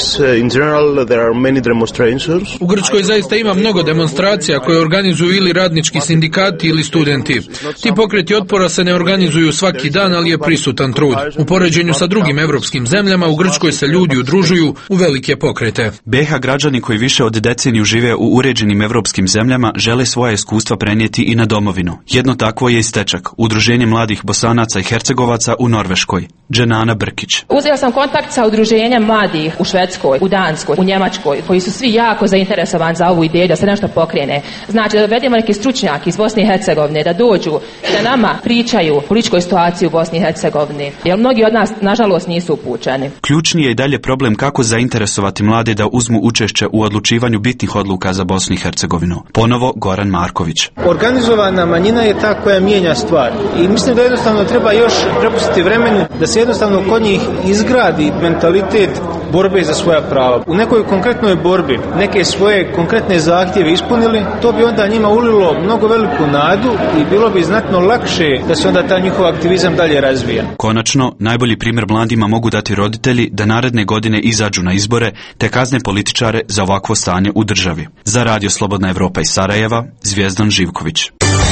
U Grčkoj zaista ima mnogo demonstracija koje organizuju ili radnički sindikati ili studenti. Ti pokreti otpora se ne organizuju svaki dan, ali je prisutan trud. U poređenju sa drugim evropskim zemljama, u Grčkoj se ljudi udružuju u velike pokrete. BiH građani koji više od deceniju žive u uređenim evropskim zemljama žele svoja iskustva prenijeti i na domovinu. Jedno takvo je i Stečak, udruženje mladih Bosanaca i Hercegovaca u Norveškoj. Dženana Brkić. Uzela sam kontakt sa udruženjem mladih u Švedskoj, u Danskoj, u Njemačkoj, koji su svi jako zainteresovani za ovu ideju da se nešto pokrene. Znači da dovedemo neki stručnjaki iz Bosne i Hercegovine da dođu, da nama pričaju o političkoj situaciji u Bosni i Hercegovini, jer mnogi od nas nažalost nisu upućeni. Ključni je i dalje problem kako zainteresovati mlade da uzmu učešće u odlučivanju bitnih odluka za Bosnu i Hercegovinu. Ponovo Goran Marković. Organizovana manjina je ta koja mijenja stvar i mislim da jednostavno treba još prepustiti vremenu da se jednostavno kod njih izgradi mentalitet borbe za svoja prava. U nekoj konkretnoj borbi neke svoje konkretne zahtjeve ispunili, to bi onda njima ulilo mnogo veliku nadu i bilo bi znatno lakše da se onda taj njihov aktivizam dalje razvija. Konačno, najbolji primjer mladima mogu dati roditelji da naredne godine izađu na izbore te kazne političare za ovakvo stanje u državi. Za Radio Slobodna Evropa iz Sarajeva, Zvijezdan Živković.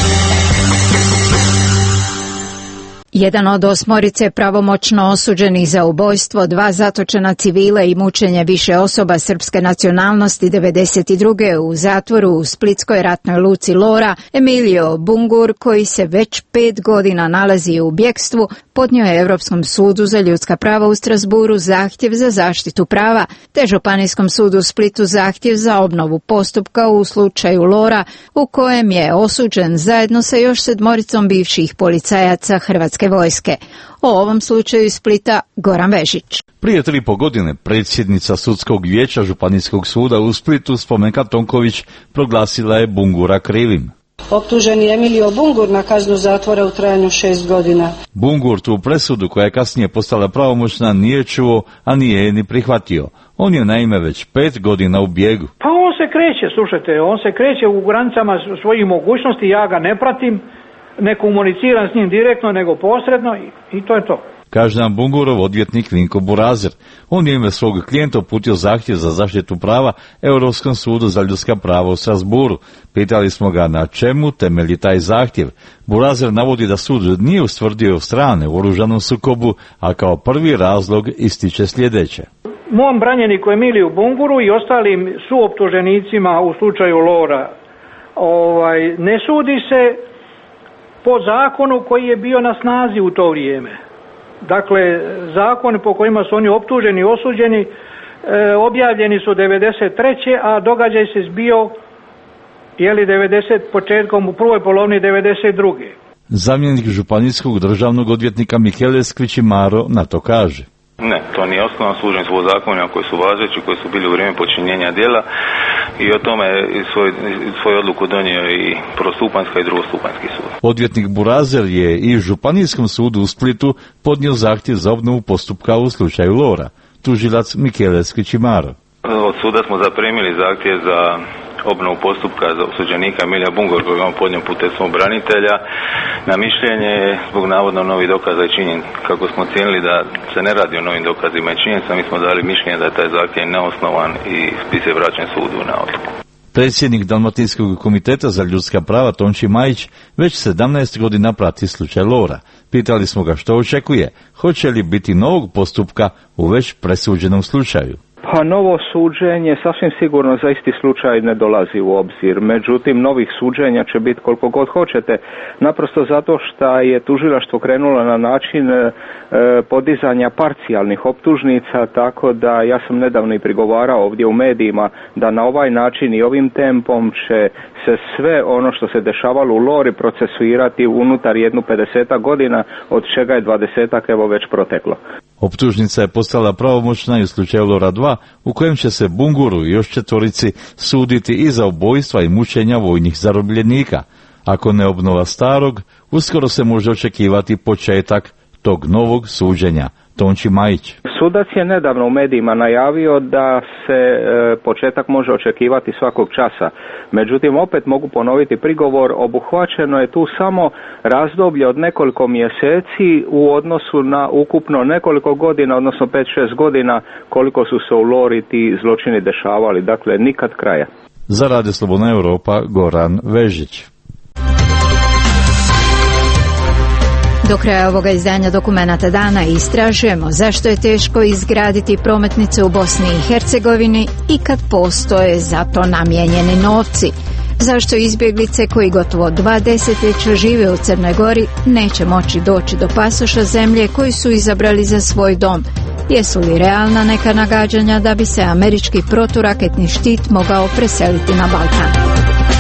Jedan od 8 pravomoćno osuđenih za ubojstvo, 2 zatočena civila i mučenje više osoba srpske nacionalnosti 92. u zatvoru u splitskoj ratnoj luci Lora, Emilio Bungur, koji se već 5 godina nalazi u bjegstvu, podnio je Europskom sudu za ljudska prava u Strasburu zahtjev za zaštitu prava, te Županijskom sudu u Splitu zahtjev za obnovu postupka u slučaju Lora, u kojem je osuđen zajedno sa još 7 bivših policajaca Hrvatske vojske. O ovom slučaju iz Splita Goran Vežić. Prije 3,5 godine predsjednica sudskog vijeća Županijskog suda u Splitu Spomenka Tonković proglasila je Bungura krivim. Optuženi Emilio Bungur na kaznu zatvora u trajanju 6 godina. Bungur tu presudu koja je kasnije postala pravomoćna nije čuo, a nije je ni prihvatio. On je naime već 5 godina u bijegu. Pa on se kreće, slušajte, on se kreće u granicama svojih mogućnosti, ja ga ne pratim, ne komuniciram s njim direktno nego posredno i to je to. kaže nam Bungurov odvjetnik Vinko Burazer. On je ime svog klijenta uputio zahtjev za zaštitu prava Europskom sudu za ljudska prava u Strasburu. Pitali smo ga na čemu temelji taj zahtjev. Burazer navodi da sud nije ustvrdio strane u oružanom sukobu, a kao prvi razlog ističe sljedeće. Mom branjeniku Emiliju Bunguru i ostalim suoptuženicima u slučaju Lora ne sudi se po zakonu koji je bio na snazi u to vrijeme. Dakle, zakoni po kojima su oni optuženi i osuđeni objavljeni su 93. a događaj se zbio početkom u prvoj polovini 92. Zamjenik županijskog državnog odvjetnika Michele Skvičimaro na to kaže. Ne, to nije osnovno, služen su zakonima koji su važeći, koji su bili u vrijeme počinjenja djela i o tome svoju odluku donio i prvostupanjski i drugostupanjski sud. Odvjetnik Burazer je i Županijskom sudu u Splitu podnio zahtjev za obnovu postupka u slučaju Lora. Tužilac Michele Skvičimaro. Od suda smo zaprimili zahtjev za obnovu postupka za osuđenika Emilija Bungura koji je podnio putem svog branitelja na mišljenje zbog navodno novih dokaza i činjenica. Kako smo ocijenili da se ne radi o novim dokazima i činjenicama, mi smo dali mišljenje da je taj zahtjev neosnovan i spis je vraćen sudu na odluku. Predsjednik Dalmatinskog komiteta za ljudska prava Tonči Majić već 17 godina prati slučaj Lora. Pitali smo ga što očekuje, hoće li biti novog postupka u već presuđenom slučaju. Pa novo suđenje sasvim sigurno za isti slučaj ne dolazi u obzir. Međutim, novih suđenja će biti koliko god hoćete. Naprosto zato što je tužilaštvo krenulo na način podizanja parcijalnih optužnica, tako da ja sam nedavno i prigovarao ovdje u medijima da na ovaj način i ovim tempom će se sve ono što se dešavalo u Lori procesuirati unutar jednu 50 godina, od čega je 20 evo već proteklo. Optužnica je postala pravomoćna i u slučaju Lora 2, u kojem će se Bunguru i još 4 suditi i za ubojstva i mučenja vojnih zarobljenika. Ako ne obnova starog, uskoro se može očekivati početak tog novog suđenja. Tonči Majić. Sudac je nedavno u medijima najavio da se početak može očekivati svakog časa. Međutim, opet mogu ponoviti prigovor, obuhvaćeno je tu samo razdoblje od nekoliko mjeseci u odnosu na ukupno nekoliko godina, odnosno 5-6 godina koliko su se u Lori ti zločini dešavali. Dakle, nikad kraja. Za Radio Slobodna Europa, Goran Vežić. Do kraja ovoga izdanja Dokumenata dana istražujemo zašto je teško izgraditi prometnice u Bosni i Hercegovini i kad postoje za to namijenjeni novci. Zašto izbjeglice koji gotovo 2 desetljeća žive u Crnoj Gori neće moći doći do pasoša zemlje koju su izabrali za svoj dom. Jesu li realna neka nagađanja da bi se američki proturaketni štit mogao preseliti na Balkan?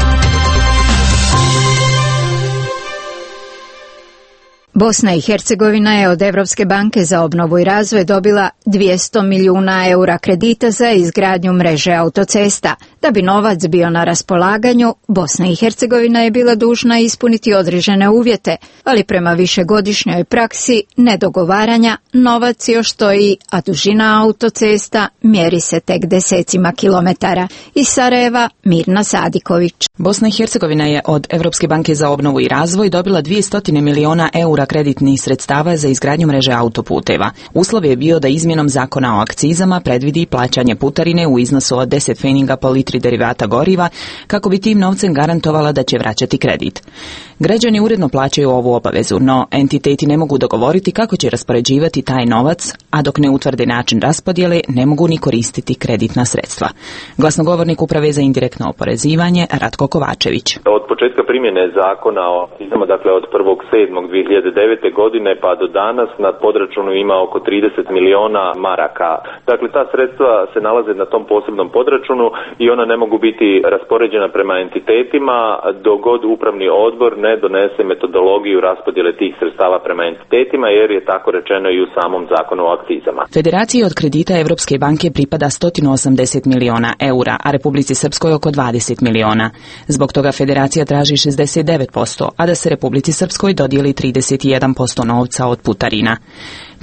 Bosna i Hercegovina je od Europske banke za obnovu i razvoj dobila 200 milijuna eura kredita za izgradnju mreže autocesta. Da bi novac bio na raspolaganju, Bosna i Hercegovina je bila dužna ispuniti određene uvjete, ali prema višegodišnjoj praksi nedogovaranja novac još stoji, a dužina autocesta mjeri se tek desecima kilometara. Iz Sarajeva, Mirna Sadiković. Bosna i Hercegovina je od Europske banke za obnovu i razvoj dobila 200 milijuna eura kreditnih sredstava za izgradnju mreže autoputeva. Uslov je bio da izmjenom zakona o akcizama predvidi plaćanje putarine u iznosu od 10 pfenninga po litri derivata goriva, kako bi tim novcem garantovala da će vraćati kredit. Građani uredno plaćaju ovu obavezu, no entiteti ne mogu dogovoriti kako će raspoređivati taj novac, a dok ne utvrde način raspodjele, ne mogu ni koristiti kreditna sredstva. Glasnogovornik Uprave za indirektno oporezivanje Ratko Kovačević. Od početka primjene zakona o akcizama, dakle od 1.7.2009. godine pa do danas, na podračunu ima oko 30 miliona maraka. Dakle, ta sredstva se nalaze na tom posebnom podračunu i ona ne mogu biti raspoređena prema entitetima dok god upravni odbor ne donese metodologiju raspodjele tih sredstava prema entitetima, jer je tako rečeno i u samom zakonu o akcizama. Federaciji od kredita Europske banke pripada 180 miliona eura, a Republici Srpskoj oko 20 miliona. Zbog toga Federacija traži 69%, a da se Republici Srpskoj dodijeli 31% novca od putarina.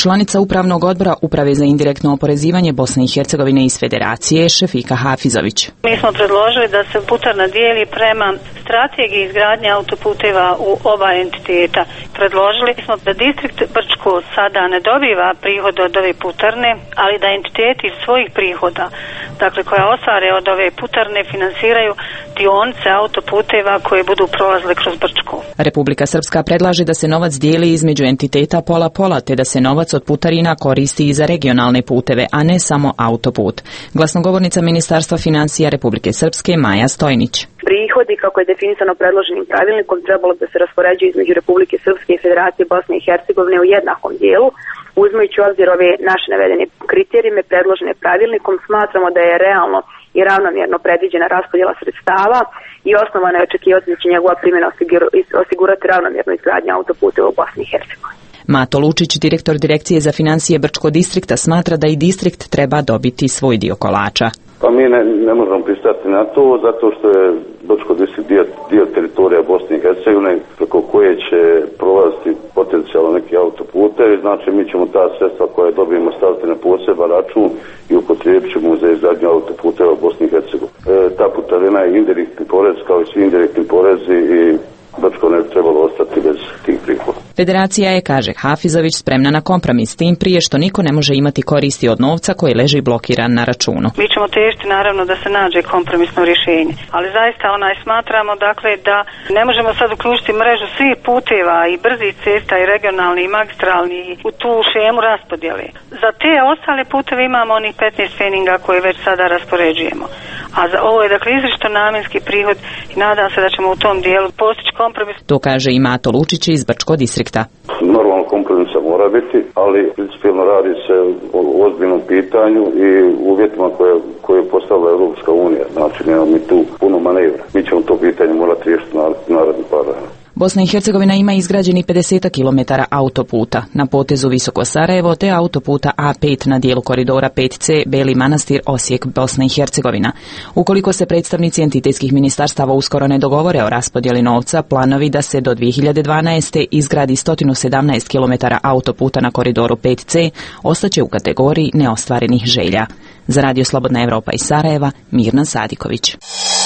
Članica Upravnog odbora Uprave za indirektno oporezivanje Bosne i Hercegovine iz Federacije Šefika Hafizović. Mi smo predložili da se putarna dijeli prema strategiji izgradnje autoputeva u oba entiteta. Predložili smo da distrikt Brčko sada ne dobiva prihode od ove putarne, ali da entiteti iz svojih prihoda, dakle koja ostvare od ove putarne, finansiraju dionice autoputeva koje budu prolazile kroz Brčko. Republika Srpska predlaže da se novac dijeli između entiteta pola-pola, te da se novac od putarina koristi i za regionalne puteve, a ne samo autoput. Glasnogovornica Ministarstva financija Republike Srpske Maja Stojnić. Prihodi, kako je definisano predloženim pravilnikom, trebalo da se raspoređuju između Republike Srpske i Federacije Bosne i Hercegovine u jednakom dijelu. Uzimajući u obzir ove naše navedene kriterijume predložene pravilnikom, smatramo da je realno i ravnomjerno predviđena raspodjela sredstava i osnovano je očekivati da će njegova primjena osigurati ravnomjernu izgradnju autoputeva u Bosni i Hercegovini. Mato Lučić, direktor Direkcije za financije Brčko distrikta, smatra da i distrikt treba dobiti svoj dio kolača. Pa mi ne možemo pristati na to, zato što je Brčko distrikt dio teritorija Bosne i Hercegovine, preko koje će prolaziti potencijalno neki autoputevi. Znači mi ćemo ta sredstva koje dobijemo staviti na poseban račun i upotrijebit ćemo za izgradnju autoputeva u Bosni i Hercegovini. Ta putarina je indirektni porez, kao i svi indirektni porezi, i Brčko ne bi trebalo ostati bez tih prihoda. Federacija je, kaže Hafizović, spremna na kompromis, tim prije što niko ne može imati koristi od novca koji leži blokiran na računu. Mi ćemo težiti naravno da se nađe kompromisno rješenje, ali zaista smatramo dakle da ne možemo sad uključiti mrežu svih puteva i brzih cesta i regionalni i magistralni u tu šemu raspodjele. Za te ostale puteve imamo onih 15 feninga koje već sada raspoređujemo. A za ovo je dakle izričito namjenski prihod i nadam se da ćemo u tom dijelu postići kompromis. To kaže i Mato Lučić iz Brčko distrikta. Normalno kompromisa mora biti, ali principijelno radi se o ozbiljnom pitanju i uvjetima koje je postavila Europska unija. Znači nema mi tu puno manevra. Mi ćemo to pitanje morati riješiti narednih par dana. Bosna i Hercegovina ima izgrađeni 50 km autoputa na potezu Visoko Sarajevo te autoputa A5 na dijelu koridora 5C Beli Manastir Osijek Bosna i Hercegovina. Ukoliko se predstavnici entitetskih ministarstava uskoro ne dogovore o raspodjeli novca, planovi da se do 2012. izgradi 117 km autoputa na koridoru 5C ostaće u kategoriji neostvarenih želja. Za Radio Slobodna Evropa iz Sarajeva, Mirna Sadiković.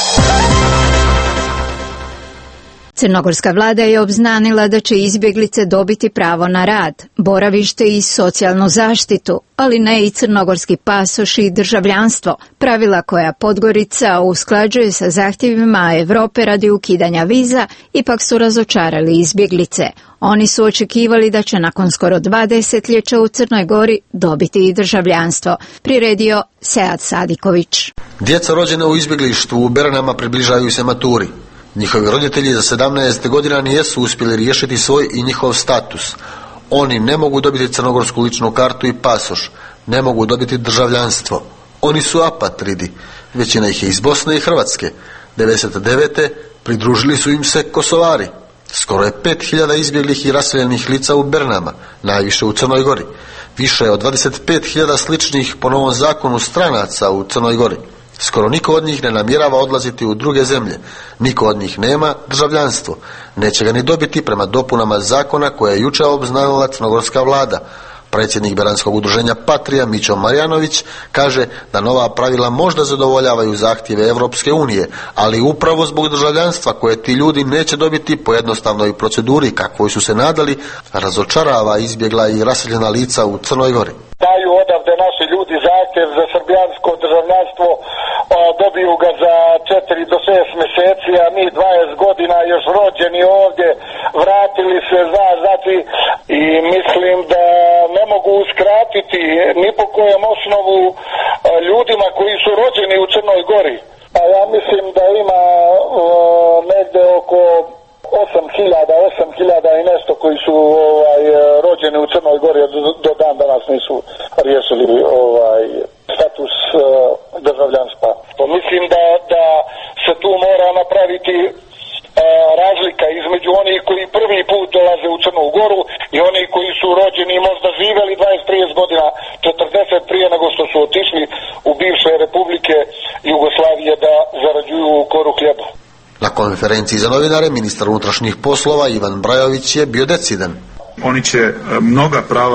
Crnogorska vlada je obznanila da će izbjeglice dobiti pravo na rad, boravište i socijalnu zaštitu, ali ne i crnogorski pasoš i državljanstvo, pravila koja Podgorica usklađuje sa zahtjevima Europe radi ukidanja viza, ipak su razočarali izbjeglice. Oni su očekivali da će nakon skoro 2 desetljeća u Crnoj Gori dobiti i državljanstvo, priredio Sead Sadiković. Djeca rođena u izbjeglištvu u Beranama približavaju se maturi. Njihovi roditelji za 17 godina nijesu uspjeli riješiti svoj i njihov status. Oni ne mogu dobiti crnogorsku ličnu kartu i pasoš, ne mogu dobiti državljanstvo. Oni su apatridi, većina ih je iz Bosne i Hrvatske. 1999. pridružili su im se Kosovari. Skoro je 5000 izbjeglih i raseljenih lica u Bernama, najviše u Crnoj Gori. Više je od 25.000 sličnih po novom zakonu stranaca u Crnoj Gori. Skoro niko od njih ne namjerava odlaziti u druge zemlje. Niko od njih nema državljanstvo. Neće ga ni dobiti prema dopunama zakona koje je jučer obznanila crnogorska vlada. Predsjednik Beranskog udruženja Patrija Mićo Marjanović kaže da nova pravila možda zadovoljavaju zahtjeve Europske unije, ali upravo zbog državljanstva koje ti ljudi neće dobiti po jednostavnoj proceduri kakvoj su se nadali, razočarava izbjegla i raseljena lica u Crnoj Gori. Daju odavde naši ljudi zahtjev za srbijansko državljanstvo, dobiju ga za 4 do 6 mjeseci, a mi 20 godina još rođeni ovdje, vratili se znači i mislim da ne mogu uskratiti ni po kojem osnovu ljudima koji su rođeni u Crnoj Gori. A ja mislim da ima negdje oko 8.000 i nešto koji su rođeni u Crnoj Gori do dan danas nisu riješili status državljanstva. Mislim da se tu mora napraviti razlika između onih koji prvi put dolaze u Crnu Goru i oni koji su rođeni i možda živjeli 20-30 godina, 40 prije nego što su otišli u bivše republike Jugoslavije da zarađuju koru hljeba. Na konferenciji za novinare ministar unutrašnjih poslova Ivan Brajović je bio decidan. Oni će mnoga prava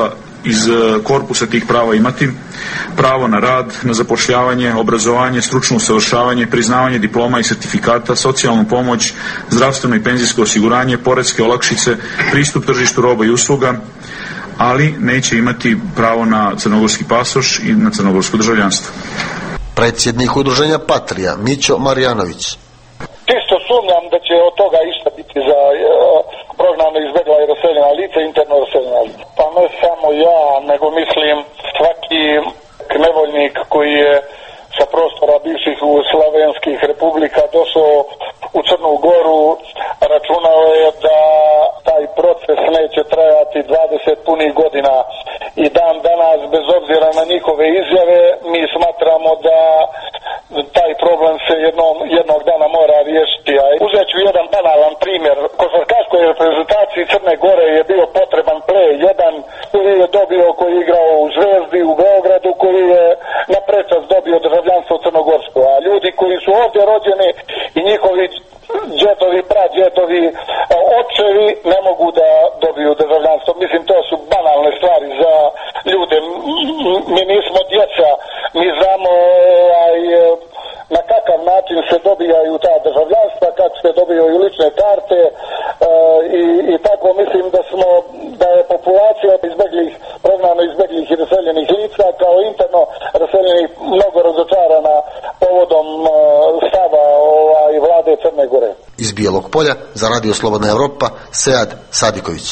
iz korpusa tih prava imati pravo na rad, na zapošljavanje, obrazovanje, stručno usavršavanje, priznavanje diploma i sertifikata, socijalnu pomoć, zdravstveno i penzijsko osiguranje, poreske olakšice, pristup tržištu roba i usluga, ali neće imati pravo na crnogorski pasoš i na crnogorsko državljanstvo. Predsjednik udruženja Patrija, Mićo Marjanović. Čisto sumnjam da će od toga išta biti za prognano, izbjegla i raseljena lica, interno raseljena lica. Pa ne samo ja, nego mislim svaki nevoljnik koji je sa prostora bivših slavenskih republika došao u Crnu Goru, računao je da taj proces neće trajati 20 punih godina i dan danas, bez obzira na njihove izjave, mi smatramo da taj problem se jednog dana mora riješiti. A uzet ću jedan banalan primjer. Košarkaškoj reprezentaciji Crne Gore je bio potreban jedan koji je dobio, koji je igrao u Zvezdi u Beogradu, koji je na prečac dobio državljanstvo crnogorsko. A ljudi koji su ovdje rođeni i njihovi džetovi, pradžetovi, očevi ne mogu da dobiju državljanstvo. Mislim, to su banalne stvari za ljude. Mi nismo djeca, mi znamo na kakav način se dobijaju ta državljanstva, kako se dobijaju lične karte i tako mislim da je populacija prognano izbjeglih i raseljenih lica kao interno raseljenih mnogo razočarana povodom stava vlade Crne Gore. Iz Bijelog Polja za Radio Slobodna Evropa, Sead Sadiković.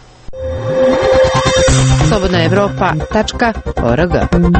slobodnaevropa.org.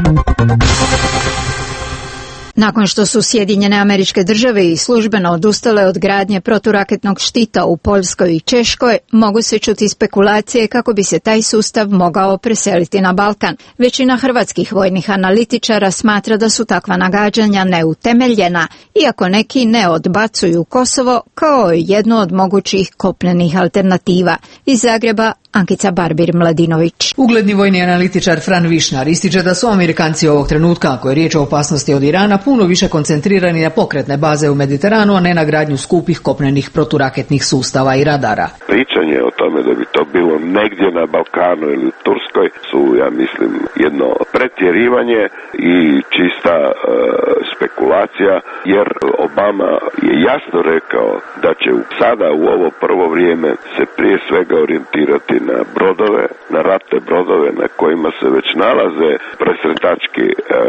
Nakon što su Sjedinjene Američke Države i službeno odustale od gradnje proturaketnog štita u Poljskoj i Češkoj, mogu se čuti spekulacije kako bi se taj sustav mogao preseliti na Balkan. Većina hrvatskih vojnih analitičara smatra da su takva nagađanja neutemeljena, iako neki ne odbacuju Kosovo kao jednu od mogućih kopnenih alternativa. Iz Zagreba, Ankica Barbir-Mladinović. Ugledni vojni analitičar Fran Višnar ističe da su Amerikanci ovog trenutka, ako je riječ o opasnosti od Irana, puno više koncentrirani na pokretne baze u Mediteranu, a ne na gradnju skupih kopnenih proturaketnih sustava i radara. Pričanje o tome da bi to bilo negdje na Balkanu ili u Turskoj su, ja mislim, jedno pretjerivanje i čista spekulacija, jer Obama je jasno rekao da će sada u ovo prvo vrijeme se prije svega orijentirati na brodove, na ratne brodove na kojima se već nalaze presretački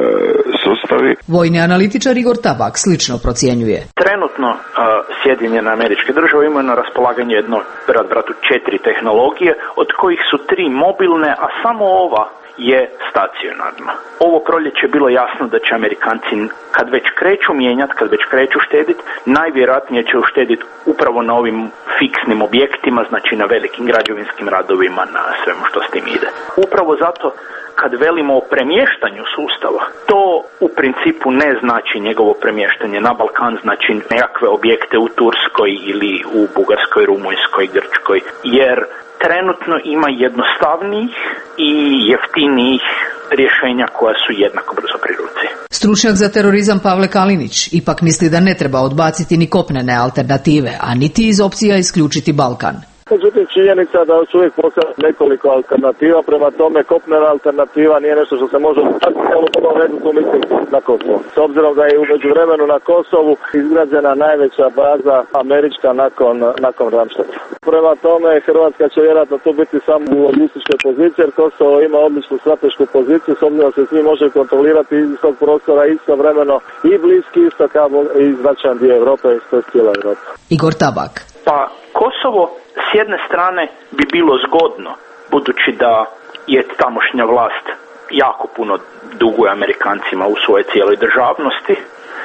sustavi. Vojni analitičar Igor Tabak slično procjenjuje. Trenutno Sjedinjene Američke Države imaju na raspolaganju jedno bratu 4 tehnologije, od kojih su 3 mobilne, a samo ova je stacionarna. Ovo proljeće je bilo jasno da će Amerikanci, kad već kreću mijenjati, kad već kreću štediti, najvjerojatnije će uštediti upravo na ovim fiksnim objektima, znači na velikim građevinskim radovima, na svemu što s tim ide. Upravo zato kad velimo o premještanju sustava, to u principu ne znači njegovo premještanje na Balkan, znači nekakve objekte u Turskoj ili u Bugarskoj, Rumunjskoj, Grčkoj, jer trenutno ima jednostavnijih i jeftinijih rješenja koja su jednako brzo pri ruci. Stručnjak za terorizam Pavle Kalinić ipak misli da ne treba odbaciti ni kopnene alternative, a niti iz opcija isključiti Balkan. Međutim, činjenica da su uvijek postoje nekoliko alternativa, prema tome kopnena alternativa nije nešto što se može odbaciti, ali u prvom redu tu mislim na Kosovo. S obzirom da je u međuvremenu na Kosovu izgrađena najveća baza američka nakon Ramštata. Prema tome, Hrvatska će vjerojatno tu biti samo u logističkoj poziciji, jer Kosovo ima odličnu stratešku poziciju, s obzirom da se svi može kontrolirati iz tog prostora istovremeno i Bliski istok i značajan dio Europe, to je cijela Europa. Igor Tabak. Pa Kosovo s jedne strane bi bilo zgodno, budući da je tamošnja vlast jako puno duguje Amerikancima u svojoj cijeloj državnosti,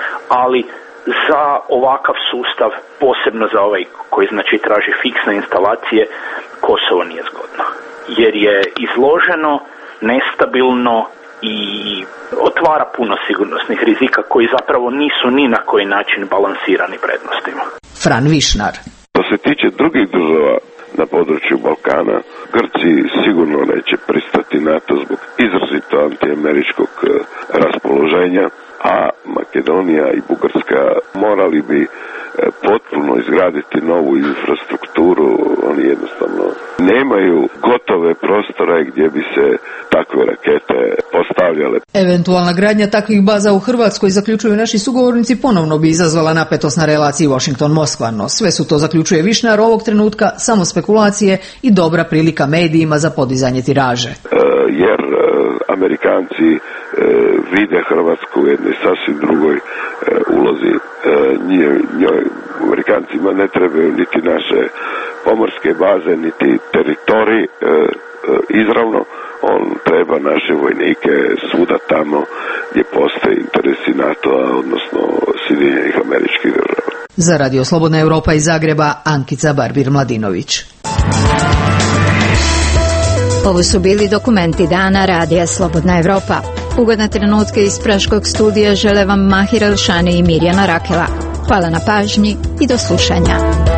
ali za ovakav sustav, posebno za ovaj koji znači traži fiksne instalacije, Kosovo nije zgodno. Jer je izloženo, nestabilno i otvara puno sigurnosnih rizika koji zapravo nisu ni na koji način balansirani prednostima. Fran Višnar. Što se tiče drugih država na području Balkana, Grci sigurno neće pristati na to zbog izrazito antiameričkog raspoloženja, a Makedonija i Bugarska morali bi potpuno izgraditi novu infrastrukturu. Oni jednostavno nemaju gotove prostore gdje bi se rakete postavljale. Eventualna gradnja takvih baza u Hrvatskoj, zaključuju naši sugovornici, ponovno bi izazvala napetost na relaciji Washington-Moskva, no sve su to, zaključuje Višnar, ovog trenutka samo spekulacije i dobra prilika medijima za podizanje tiraže. Jer Amerikanci vide Hrvatsku u jednoj sasvim drugoj ulozi. Amerikancima ne trebaju niti naše pomorske baze, niti teritorij izravno. On treba naše vojnike svuda tamo gdje postoje interesi NATO-a, odnosno Sjedinjenih Američkih Država. Za Radio Slobodna Europa iz Zagreba, Ankica Barbir-Mladinović. Ovo su bili dokumenti dana Radija Slobodna Europa. Ugodne trenutke iz Praškog studija žele vam Mahir Elšani i Mirjana Rakela. Hvala na pažnji i do slušanja.